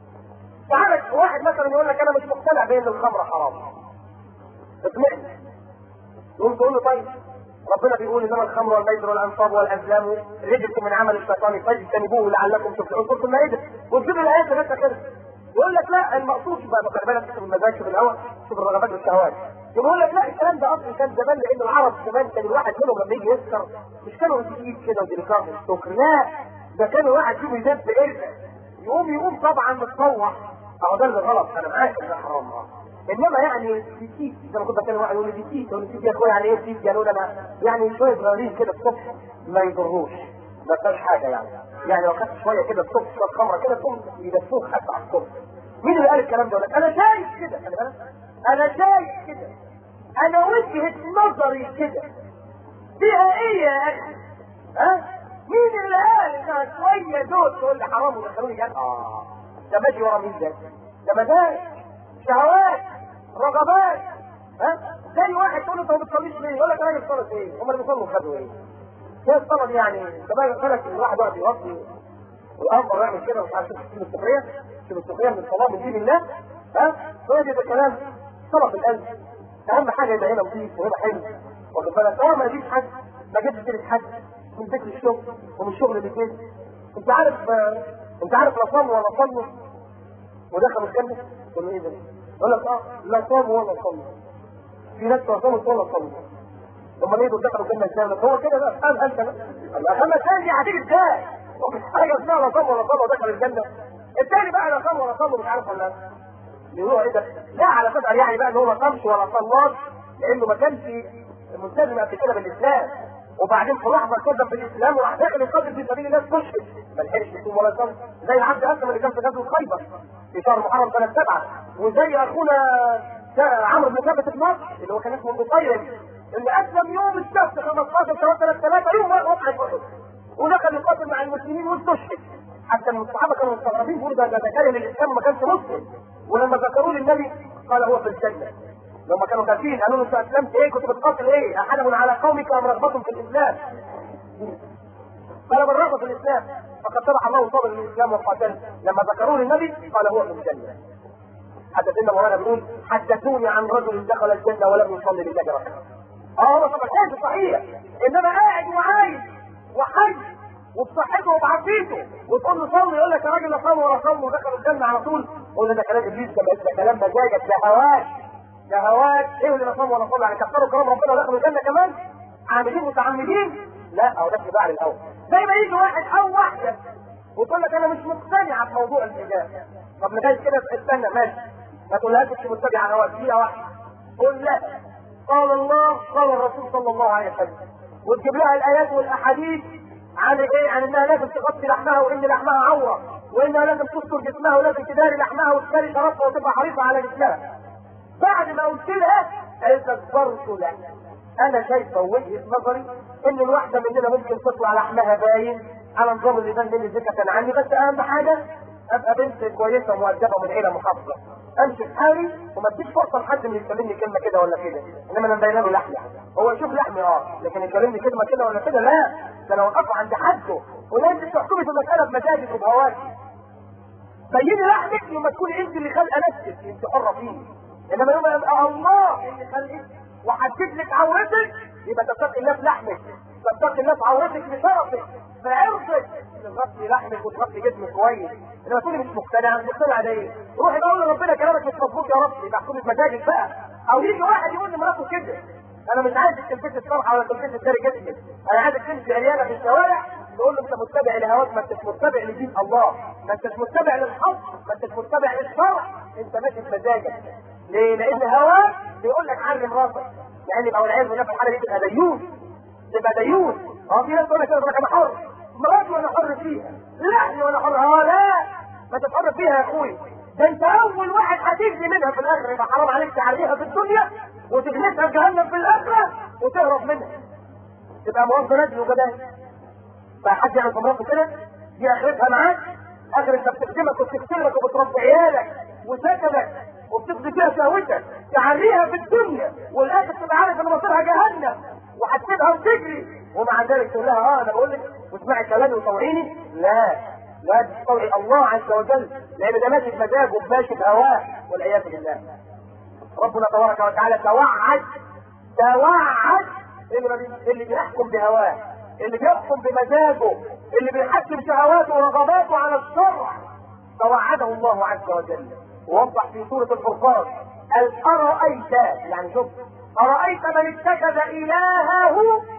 تعالى واحد مثلا يقول لك انا مش مقتنع بان الخمر حرام، اقنعني. يقوم تقول له طيب ربنا بيقول انما الخمر والميسر والانصاب والازلام رجس من عمل الشيطان فاجتنبوه لعلكم تفلحون. قلت له ايه ده؟ قلت له الايه ثلاثه كده. يقول لك لا المقصود بقى خلي بالك شوف المزاج شوف الهوى شوف الرغبات والشهوات. يقول لك لا الكلام ده اصلا كان زمان لان العرب زمان كان الواحد منهم لما يجي يسكر مش كانوا يجيب كده وديليكار السكر، لا ده كان الواحد فيهم يدب قرده يقوم يقوم طبعا متطوع. اهو ده اللي غلط انا معاك ده حرام. انما يعني في كيس زي ما كنت بتكلم واحد يقول لي دي كيس يقول لي يا اخويا يعني ايه كيس؟ قالوا لي انا يعني شويه صغيرين كده الصبح ما يضروش ما فيهاش حاجه يعني يعني لو خدت شويه كده الصبح شويه خمره كده تقوم يدفوك حتى على الصبح. مين اللي قال الكلام ده؟ انا شايف كده خلي بالك انا شايف كده انا وجهه نظري كده فيها ايه يا اخي؟ ها؟ مين اللي قال انها شويه دول تقول لي حرام ودخلوني جنة؟ اه ده ماشي ورا مين ده؟ ده مزاج شهوات رغبات. ها؟ زي واحد تقول له انت ما بتصليش ليه؟ يقول لك انا راجل صلاه ايه؟ هم اللي بيصلوا خدوا ايه؟ هي الصلاه دي يعني كمان بالك الواحد يقعد يوصي والامر يعمل كده مش عارف شوف السخريه شوف السخريه من الصلاه من دين الله. ها؟ هو ده كلام صلاه في القلب. اهم حاجه يبقى هنا نظيف وهنا حلو واخد بالك. اه ما اجيبش حد ما اجيبش سيره حد من بيت للشغل ومن الشغل للبيت. انت عارف آه انت عارف لا صاموا ولا صلوا ودخلوا الجنه؟ تقول ايه ده؟ يقول لك اه لا صاموا ولا صلوا. في ناس لا صاموا ولا صلوا. امال ايه دول دخلوا الجنه ازاي؟ هو كده بقى فاهم انت بقى؟ اما الثاني دي هتيجي ازاي؟ مفيش حاجه اسمها لا صام ولا صلوا ودخل الجنه. الثاني بقى لا صام ولا صلوا مش عارف ولا بيقولوا ايه ده؟ لا على فكره يعني بقى ان هو ما صامش ولا صلاش لانه ما كانش ملتزم قبل كده بالاسلام وبعدين في لحظه كذب بالاسلام وراح داخل يقاتل في سبيل الله تشهد ما لحقش يصوم ولا صام زي العبد اسلم اللي كان في غزوه خيبر في شهر محرم سنه سبعه وزي اخونا عمرو بن ثابت النصر اللي هو كان اسمه مطير اللي اسلم يوم السبت خمستاشر شهر سنه ثلاثه يوم وقع احد ودخل يقاتل مع المسلمين واستشهد. حتى الصحابه كانوا مستغربين بيقولوا ده ده كاره للاسلام وما كانش مسلم ولما ذكروا للنبي قال هو في الجنه. لما كانوا كافرين قالوا له انت اسلمت ايه؟ كنت بتقاتل ايه؟ احد على قومك ام رغبه في الاسلام؟ قال بالرغبه في الاسلام فقد شرح الله صدر الاسلام وقاتل. لما ذكروه للنبي قال هو في الجنه. حدثنا مولانا بيقول حدثوني عن رجل دخل الجنه ولم يصلي لله ركعه. اه هو طبعا حاجه صحيح انما قاعد وعايش وحي وبصحته وبعافيته وتقول له صلي يقول لك يا راجل لا صلي ولا صلي ودخل الجنه على طول. قول له ده كلام ابليس ده كلام مزاجك ده هواك ده هواك ايه اللي لا صلي ولا صلي يعني كفروا كرام ربنا ودخلوا الجنه كمان عاملين متعمدين؟ لا او ده اتباع الاول. زي ما يجي واحد او واحده وتقول لك انا مش مقتنعه بموضوع الحجاب. طب لغايه كده استنى ماشي ما تقولهاش مش متبع هواك دقيقه واحده. قول لا قال الله قال الرسول صلى الله عليه وسلم وتجيب لها الايات والاحاديث عن ايه؟ عن انها لازم تغطي لحمها وان لحمها عوره وانها لازم تستر جسمها ولازم تداري لحمها وتداري شرفها وتبقى حريصه على جسمها. بعد ما قلت لها قالت لك برضه لا انا شايفه وجهه نظري ان الواحده مننا ممكن تطلع لحمها باين على نظام اللي بان مني ذكة عني بس اهم حاجه ابقى بنت كويسه مؤدبه من عيله محافظه امشي في حالي وما اديش فرصه لحد من يكلمني كلمه كده ولا كده انما انا مبينه له لحمه هو يشوف لحمي اه لكن يكلمني كلمه كده ولا كده لا ده انا اوقفه عند حده ولازم تحكمي في المساله بمزاجك وبهواك. بيني لحمك لما تكوني انت اللي خالقه نفسك انت حره فيه انما يوم يبقى الله اللي خلقك وحدد لك عورتك يبقى تتقي الله في لحمك تتقي الله في عورتك بشرفك بعرضك تغطي لحمك وتغطي جسمك كويس. انما تقولي مش مقتنع مش مقتنع ده ايه؟ روحي بقول لربنا كلامك مش مظبوط يا رب يبقى احكمي بمزاجك بقى. او يجي واحد يقول لمراته كده انا مش عايزك تلبسي الطرحه ولا تلبسي تداري جسمك انا عايزك تمشي عريانه في الشوارع تقول له انت متبع لهواك ما انتش متبع لدين الله ما انتش متبع للحق ما انتش متبع للشرع انت ماشي بمزاجك. ليه؟ لان هواك بيقول لك علم راسك يعني يبقى والعياذ بالله في الحاله دي تبقى ديون تبقى ديون. اه في ناس تقول لك انا حر مراتي وانا حر فيها لا وانا حر اه لا ما تتحر فيها يا اخوي ده انت اول واحد هتجزي منها في الاخره يبقى حرام عليك تعريها في الدنيا وتجلسها في جهنم في الاخره وتهرب منها تبقى موظف نادي وجدان. فحد يعمل في مراته كده دي اخرتها معاك اخر انت بتخدمك وبتغسلك وبتربي عيالك وسكنك وبتقضي فيها شهوتك تعريها في الدنيا والاخر تبقى عارف ان مصيرها جهنم وهتسيبها وتجري ومع ذلك تقول لها اه انا بقول لك واسمعي كلامي وطوعيني. لا لا تطوعي الله عز وجل لان ده ماشي بمزاجه وماشي بهواه والعياذ بالله. ربنا تبارك وتعالى توعد توعد اللي بيحكم بهواه اللي بيحكم بمزاجه اللي بيحكم شهواته ورغباته على الشرع توعده الله عز وجل ووضح في سورة الفرقان قال أرأيت، يعني شوف، أرأيت من اتخذ إلهه،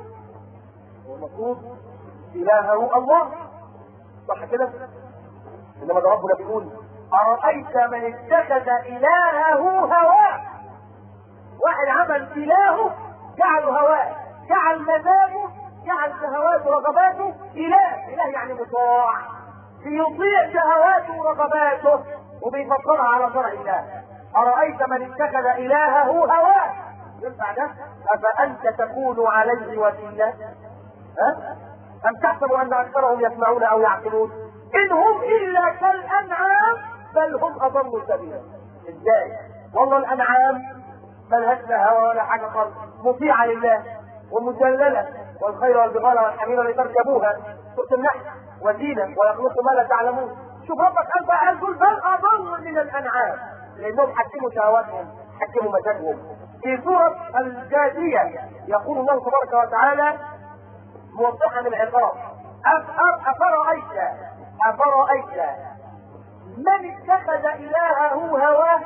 والمفروض إلهه الله، صح كده؟ إنما ده ربنا بيقول أرأيت من اتخذ إلهه هواه. واحد عمل إلهه جعل هواه، جعل مزاجه، جعل شهواته ورغباته إله. إله يعني مطاع، بيطيع شهواته ورغباته وبيفكرها على شرع الله. أرأيت من اتخذ إلهه هواه، ينفع ده؟ أفأنت تكون عليه وكيلا؟ ها؟ أم تحسب أن أكثرهم يسمعون أو يعقلون؟ إن هم إلا كالأنعام بل هم أضلوا سبيلا. إزاي؟ والله الأنعام ملهاش لا هوى ولا حاجة خالص، مطيعة لله ومذللة، والخير والبغال والحمير لتركبوها سورة النحل وزينة ويخلق ما لا تعلمون. شوف ربك قال بقى قال بل أضل من الأنعام لأنهم حكموا شهواتهم، حكموا مزاجهم. في سورة الجاثية يقول الله تبارك وتعالى موضحا العقاب أفرأيت أفرأيت من اتخذ إلهه هواه،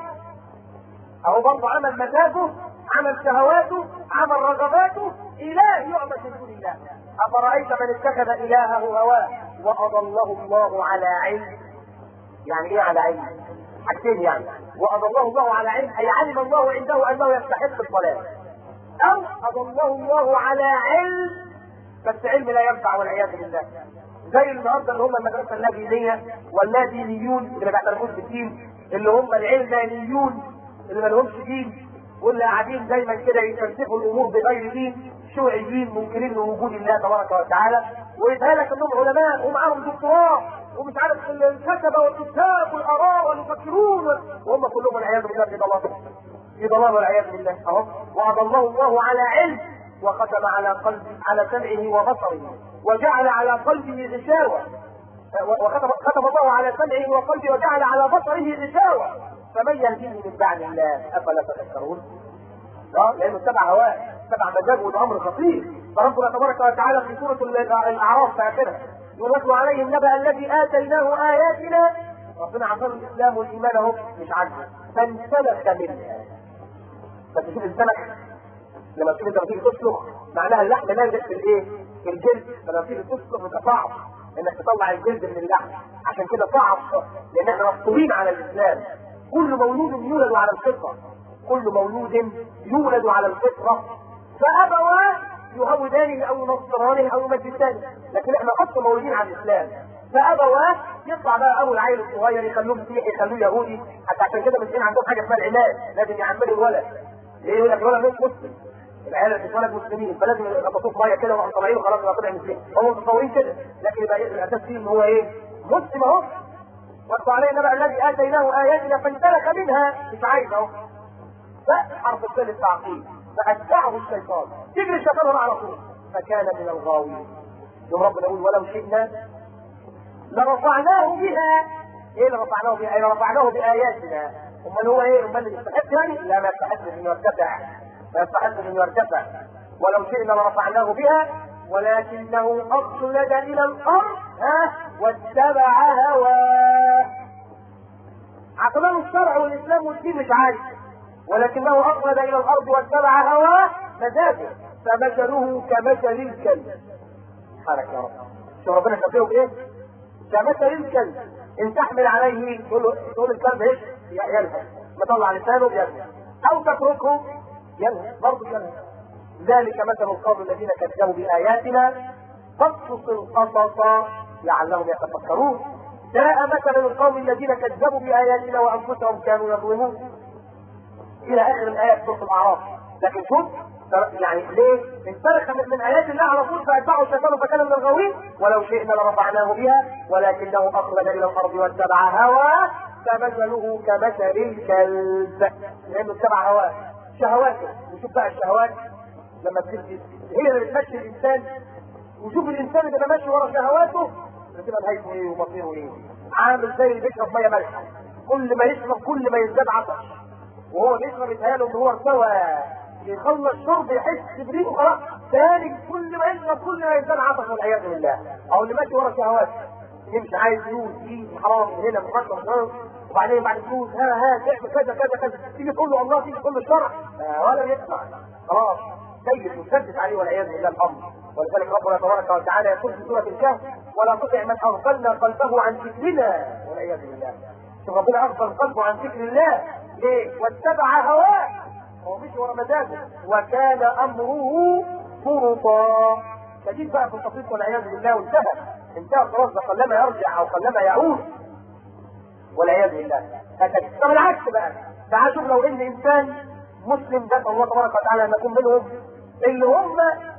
أهو برضه عمل مزاجه، عمل شهواته، عمل رغباته إله يعبد من دون الله. أفرأيت من اتخذ إلهه هواه وأضله الله على علم. يعني إيه على علم؟ حاجتين يعني، وأضله الله على علم أي علم الله عنده أنه يستحق الضلال، أو أضله الله على علم بس علم لا ينفع والعياذ بالله. زي النهارده اللي هم المدرسة اللادينية واللادينيون اللي ما بيعترفوش بالدين، اللي هم العلمانيون اللي ما لهمش دين، واللي قاعدين دايما كده يتفلسفوا الامور بغير دين، شيوعيين منكرين لوجود الله تبارك وتعالى، ويبقى لك انهم علماء ومعاهم دكتوراه ومش عارف الكتبه والكتاب والاراء والمفكرون، وهم كلهم والعياذ بالله في ضلال في ضلال والعياذ بالله. اهو واضله الله على علم وختم على قلب على سمعه وبصره وجعل على قلبه غشاوه، وختم ختم الله على سمعه وقلبه وجعل على بصره غشاوه، فمن يهديه من بعد الله افلا تذكرون؟ اه لانه اتبع هواه، اتبع مزاجه، وده امر خطير. فربنا تبارك وتعالى في سوره الاعراف في اخرها يتلو عليهم النبأ الذي اتيناه اياتنا، ربنا عطاه الاسلام والايمان اهو مش عاجبه فانسلخ منها. فتشوف السلخ لما تيجي انت تيجي تسلخ معناها اللحم نازل في الايه؟ في الجلد، فلما تيجي تسلخ يبقى صعب انك تطلع الجلد من اللحم، عشان كده صعب لان احنا مفطورين على الاسلام. كل مولود يولد على الفطره، كل مولود يولد على الفطره، فابواه يهودانه او ينصرانه او يمجسانه، لكن احنا اصلا مولودين على الاسلام. فابواه يطلع بقى ابو العيل الصغير يخلوه مسيحي يخلوه يهودي، حتى عشان كده مسيحيين عندهم حاجه اسمها العماد، لازم يعملوا الولد. ليه؟ يقول لك الولد مش مسلم، العيال اللي بتتولد مسلمين فلازم يغطسوه في ميه كده وهم طالعين وخلاص يبقى طلع مسلم، هم متصورين كده، لكن يبقى الاساس فيه ان هو ايه؟ مسلم اهو. واتلو عليه النبأ الذي اتيناه اياتنا فانسلخ منها، مش عايز اهو. فحرف الثالث التعقيد فاتبعه الشيطان، تجري الشيطان على طول فكان من الغاوين. يوم ربنا يقول ولو شئنا لرفعناه بها. ايه اللي رفعناه بها؟ ايه رفعناه باياتنا. امال هو ايه؟ امال اللي يستحق يعني؟ لا ما يستحقش انه يرتفع، ما يستحقش انه يرتفع. ولو شئنا لرفعناه بها ولكنه اخلد الى الارض ها واتبع هواه. عقله الشرع والاسلام والدين مش عارف، ولكنه اخلد الى الارض واتبع هواه مزاجه فمثله كمثل الكلب. حرك يا رب. شو ربنا شبهه بايه؟ كمثل الكلب ان تحمل عليه تقول له تقول الكلب ايش؟ يلهث، مطلع لسانه يلهث، او تتركه يلهث برضه يلهث. ذلك مثل القوم الذين كذبوا باياتنا فاقصص القصص لعلهم يتفكرون. جاء مثل القوم الذين كذبوا باياتنا وانفسهم كانوا يظلمون الى اخر الايات سوره الاعراف. لكن شوف يعني ليه؟ انسلخ من, من ايات الله على طول فاتبعه الشيطان فكان من الغاوين. ولو شئنا لرفعناه بها ولكنه اخلد الى الارض واتبع هواه فمثله كمثل الكلب لانه اتبع هواه شهواته. وشوف بقى الشهوات لما بتمشي هي اللي بتمشي الانسان، وشوف الانسان اللي ماشي ورا شهواته بتبقى نهايته ايه ومصيره ايه. عامل زي اللي بيشرب ميه مالحه، كل ما يشرب كل ما يزداد عطش، وهو بيشرب يتهيأله ان هو ارتوى، يخلص شرب يحس بريقه خلاص ثاني كل ما يشرب كل ما يزداد عطش والعياذ بالله. او اللي ماشي ورا شهواته يمشي عايز فلوس يجي حرام من هنا من مكه، وبعدين بعد فلوس ها ها تعمل كذا كذا كذا، تيجي تقول له الله، تيجي تقول له الشرع ولا يسمع، خلاص سيد وسدس عليه والعياذ بالله الامر. ولذلك ربنا تبارك وتعالى يقول في سوره الكهف: ولا تطع من اغفلنا قلبه عن ذكرنا والعياذ بالله. شوف ربنا اغفل قلبه عن ذكر الله ليه؟ واتبع هواه، هو مش ورا مزاجه، وكان امره فرطا. شديد بقى في التفريط والعياذ بالله، وانتهى انتهى خلاص، ده قلما يرجع او قلما يعود والعياذ بالله. طب العكس بقى، تعال شوف لو ان انسان مسلم ده الله تبارك وتعالى ان يكون منهم اللي هم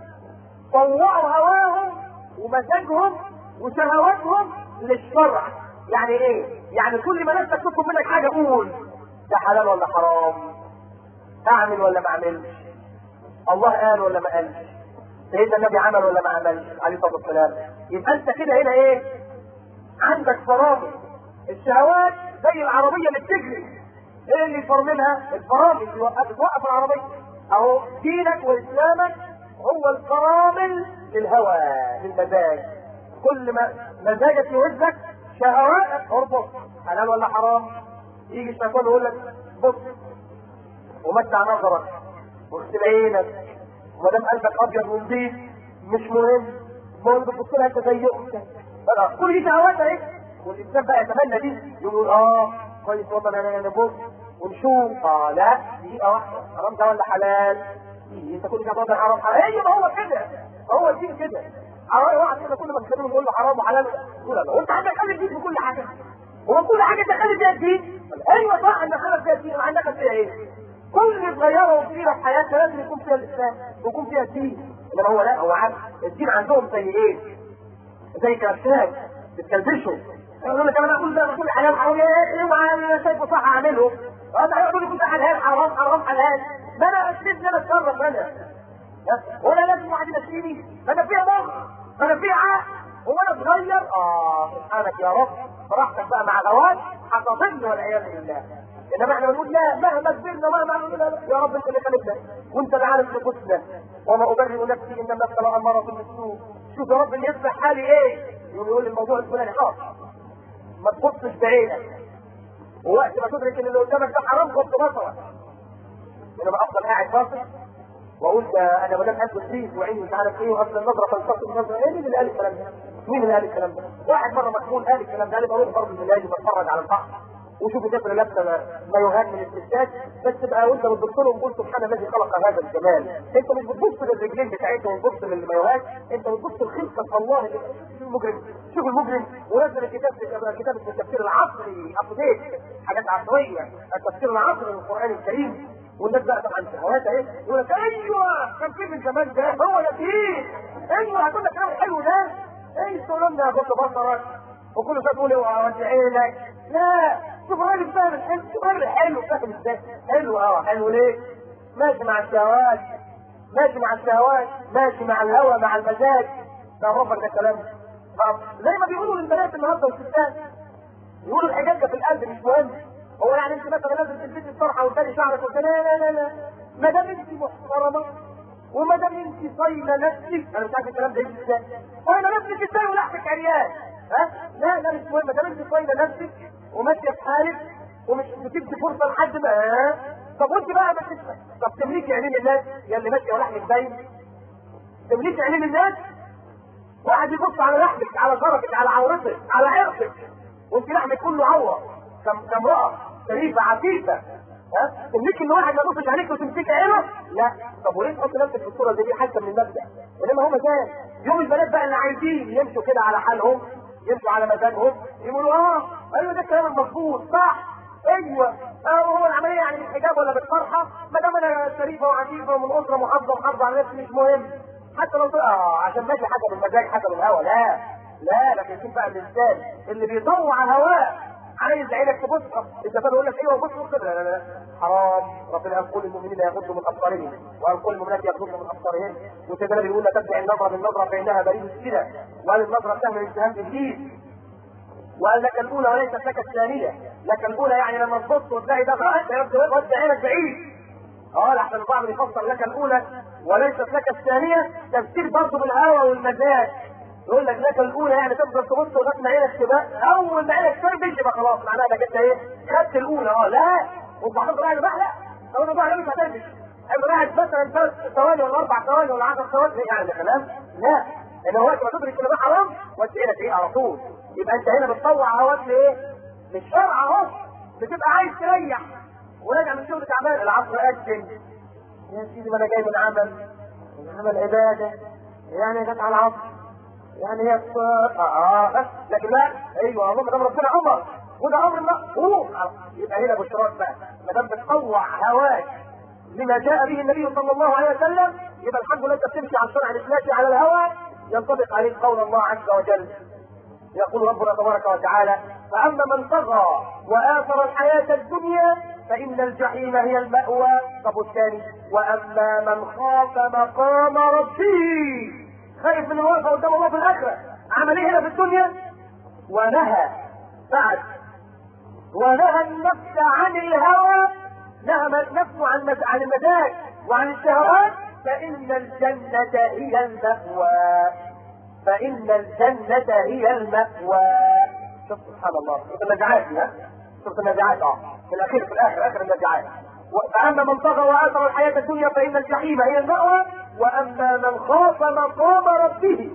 طوعوا هواهم ومزاجهم وشهواتهم للشرع. يعني ايه؟ يعني كل ما نفسك تطلب منك حاجه قول ده حلال ولا حرام، اعمل ولا ما اعملش، الله قال ولا ما قالش، سيدنا النبي عمل ولا ما عملش عليه الصلاه والسلام. يبقى انت كده هنا ايه؟ عندك فرامل. الشهوات زي العربيه اللي بتجري، ايه اللي يفرملها؟ الفرامل اللي بتوقف العربيه. اهو دينك واسلامك هو الفرامل للهوى للمزاج. كل ما مزاجك يوزك شهواتك اربط، حلال ولا حرام. يجي الشيطان يقول لك بص ومتع نظرك واغسل عينك، وما دام قلبك ابيض ونضيف مش مهم، المهم تبص لها انت زي اختك. كل دي شهوات اهي، والانسان بقى يتمنى دي، يقول اه كويس والله انا نبص ونشوف. اه لا دقيقه واحده، حرام ده ولا حلال؟ إيه انت كل شيء حرام حلال؟ ايه ما هو كده، هو الدين كده. على واحد كده كل ما نتكلم نقول له حرام وحلال يقول لا، انت عندك خلي الدين في كل حاجه، هو كل حاجه تخلي فيها الدين؟ ايوه صح ان خلي فيها الدين، عندك فيها ايه؟ كل صغيره وكبيره في حياتنا لازم يكون فيها الاسلام ويكون فيها الدين. انما هو لا، هو عارف الدين عندهم زي ايه؟ زي كرشات بتكلبشوا. يقول لك انا اقول ده كل حلال حرام، ايه اوعى انا شايفه صح اعمله. هذا هيقول لي كل حلال حرام حرام حلال، ما انا اسلمني انا اتصرف انا، ولا لازم واحد يمشيني، انا فيها مخ، انا فيها عقل، وانا صغير. اه سبحانك يا رب، براحتك بقى مع الهواك حصلتني والعياذ بالله. انما احنا بنقول لا، مهما كبرنا مهما عملنا يا رب انت اللي خلقنا وانت اللي عارف نفوسنا، وما ابرئ نفسي ان النفس لاماره بالسوء. شوف يا رب اللي يصلح حالي ايه؟ يقول لي الموضوع الفلاني خلاص ما تبصش بعينك، ووقت ما تدرك ان اللي قدامك ده حرام غض بصرك. انما افضل قاعد باصص واقول ده انا ما دام قلبي سريف وعيني مش عارف ايه، واصل النظره فلسفه النظره، ايه مين اللي قال الكلام ده؟ مين اللي قال الكلام ده؟ واحد مره مجنون قال الكلام ده، قال بروح برضه بالليل بتفرج على البحر وشوف الجبل لابسه مايوهات من الستات، بس تبقى وانت بتبص لهم قول سبحان الذي خلق هذا الجمال. انت مش بتبص للرجلين بتاعتهم وتبص للمايوهات، انت بتبص لخلقه الله المجرم. شوف المجرم ونزل الكتاب كتاب التفسير العصري ابديت، حاجات عصريه، التفسير العصري للقران الكريم. والناس بقى طبعا شهوات اهي يقول لك ايوه كان في من زمان ده هو ده فيه، ايوه هتقول لك كلام حلو ده، ايه الكلام ده غض بصرك وكل شويه تقول اوعى ودي عينك. لا شوف الراجل فاهم الحلو، شوف الراجل حلو فاهم ازاي حلو. اه حلو ليه؟ ماشي مع الشهوات، ماشي مع الشهوات، ماشي مع الهوى مع المزاج. ده ربك ده كلام. طب زي ما بيقولوا للبنات النهارده والستات، يقولوا الحجاجه في القلب مش مهم. هو يعني انت مثلا لازم تلبسي الطرحه وتاني شعرك وتاني، لا لا لا لا، ما دام انت محترمه وما دام انت صايله نفسك، انا مش عارف الكلام ده يجي ازاي، صايله نفسك ازاي ولحمك عريان؟ ها؟ لا لا مش مهم، ما دام انت صايله نفسك وماشيه في حالك ومش بتدي فرصه لحد ما ها؟ طب وانت بقى ما تسمع، طب تملكي عينين الناس يا اللي ماشيه ولحمك باين؟ تملكي عينين الناس؟ واحد يبص على لحمك، على شرفك، على عورتك، على عرقك، وانت لحمك كله عور كامرأة شريفة عفيفة، ها؟ تملكي ان واحد ما يبصش عليك وتمسكي عينه؟ لا. طب وليه تحط نفسك في الصورة دي؟ حتى من المبدأ. انما هم زي يوم البنات بقى اللي عايزين يمشوا كده على حالهم، يمشوا على مزاجهم، يقولوا اه ايوه ده الكلام المظبوط صح، ايوه اه هو العملية يعني بالحجاب ولا بالطرحة، ما دام انا شريفة وعفيفة ومن اسرة محافظة ومحافظة على نفسي مش مهم، حتى لو اه عشان ماشي حسب المزاج حسب الهوى. لا لا، لكن شوف بقى الانسان اللي بيطوع الهواء عايز عينك تبص، انت فاهم يقول لك ايوه بص بص، لا لا لا حرام. ربنا يقول للمؤمنين يغضوا من ابصارهم ويقول للمؤمنات يغضضن من ابصارهن، وسيدنا بيقول لا تتبع النظره بالنظره فانها بريد السنه، وقال النظره سهل الاتهام ابليس، وقال لك الاولى وليست لك الثانيه. لك الاولى يعني لما تبص وتلاقي ده رد عينك بعيد. اه لحسن البعض يفسر لك الاولى وليست لك الثانيه تفسير برضه بالهوى والمزاج، يقول لك لك الاولى يعني تفضل تبص لغايه ما عينك تبقى، اول ما عينك تربش يبقى خلاص معناها انك انت ايه؟ خدت الاولى. اه لا، وبحط راعي بقى لا، لو انا بقى مش هتربش، اما قاعد مثلا ثلاث ثواني ولا اربع ثواني ولا عشر ثواني يعني ده كلام؟ لا، ان هو وقت ما تدرك ان ده حرام وانت عينك ايه على طول، يبقى انت هنا بتطوع هواك لايه؟ للشرع اهو، بتبقى عايز تريح وراجع من شغل تعبان، العصر اجل يا سيدي ما انا جاي من عمل، من عمل عباده يعني جت على العصر يعني هي اه اه لكن لا، ايوه والله ما دام ربنا امر وده امر مقبول يبقى هنا بشراك بقى، ما دام بتطوع هواك لما جاء به النبي صلى الله عليه وسلم يبقى الحمد لله انت بتمشي على الشرع الاسلامي على الهوى، ينطبق عليك قول الله عز وجل. يقول ربنا تبارك وتعالى: فاما من طغى واثر الحياه الدنيا فان الجحيم هي المأوى. طب الثاني: واما من خاف مقام ربه، خايف من الوقفه قدام الله في الاخره، عمل ايه هنا في الدنيا؟ ونهى بعد ونهى النفس عن الهوى، نهى النفس عن عن المزاج وعن الشهوات، فان الجنه هي المأوى. فإن الجنة هي المأوى. شوف سبحان الله، شوف النزعات دي، ها؟ شوف النزعات اه في الأخير في الآخر آخر النزعات. فأما من طغى وآثر الحياة الدنيا فإن الجحيم هي المأوى، وأما من خاف مقام ربه،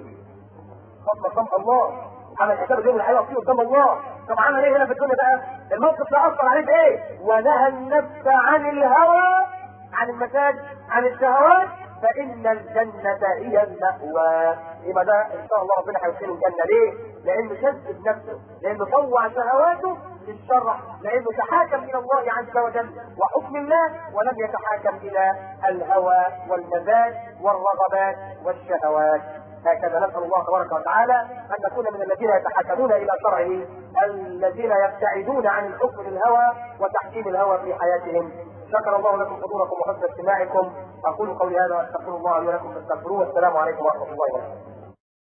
خاف مقام الله، عمل حساب اليوم الحياة فيه قدام الله. طب عمل إيه هنا في الدنيا بقى؟ الموقف ده أثر عليه بإيه؟ ونهى النفس عن الهوى، عن المزاج، عن الشهوات، فإن الجنة هي المأوى. يبقى ده إن شاء الله ربنا هيدخله الجنة. ليه؟ لأنه شدد نفسه، لأنه طوع شهواته للشرع، لأنه تحاكم إلى الله عز وجل وحكم الله، ولم يتحاكم إلى الهوى والمزاج والرغبات والشهوات. هكذا نسأل الله تبارك وتعالى أن نكون من الذين يتحاكمون إلى شرعه، الذين يبتعدون عن الحكم للهوى وتحكيم الهوى في حياتهم. شكر الله لكم حضوركم وحسن استماعكم. اقول قولي هذا واستغفر الله لي ولكم فاستغفروه، والسلام عليكم ورحمه الله وبركاته.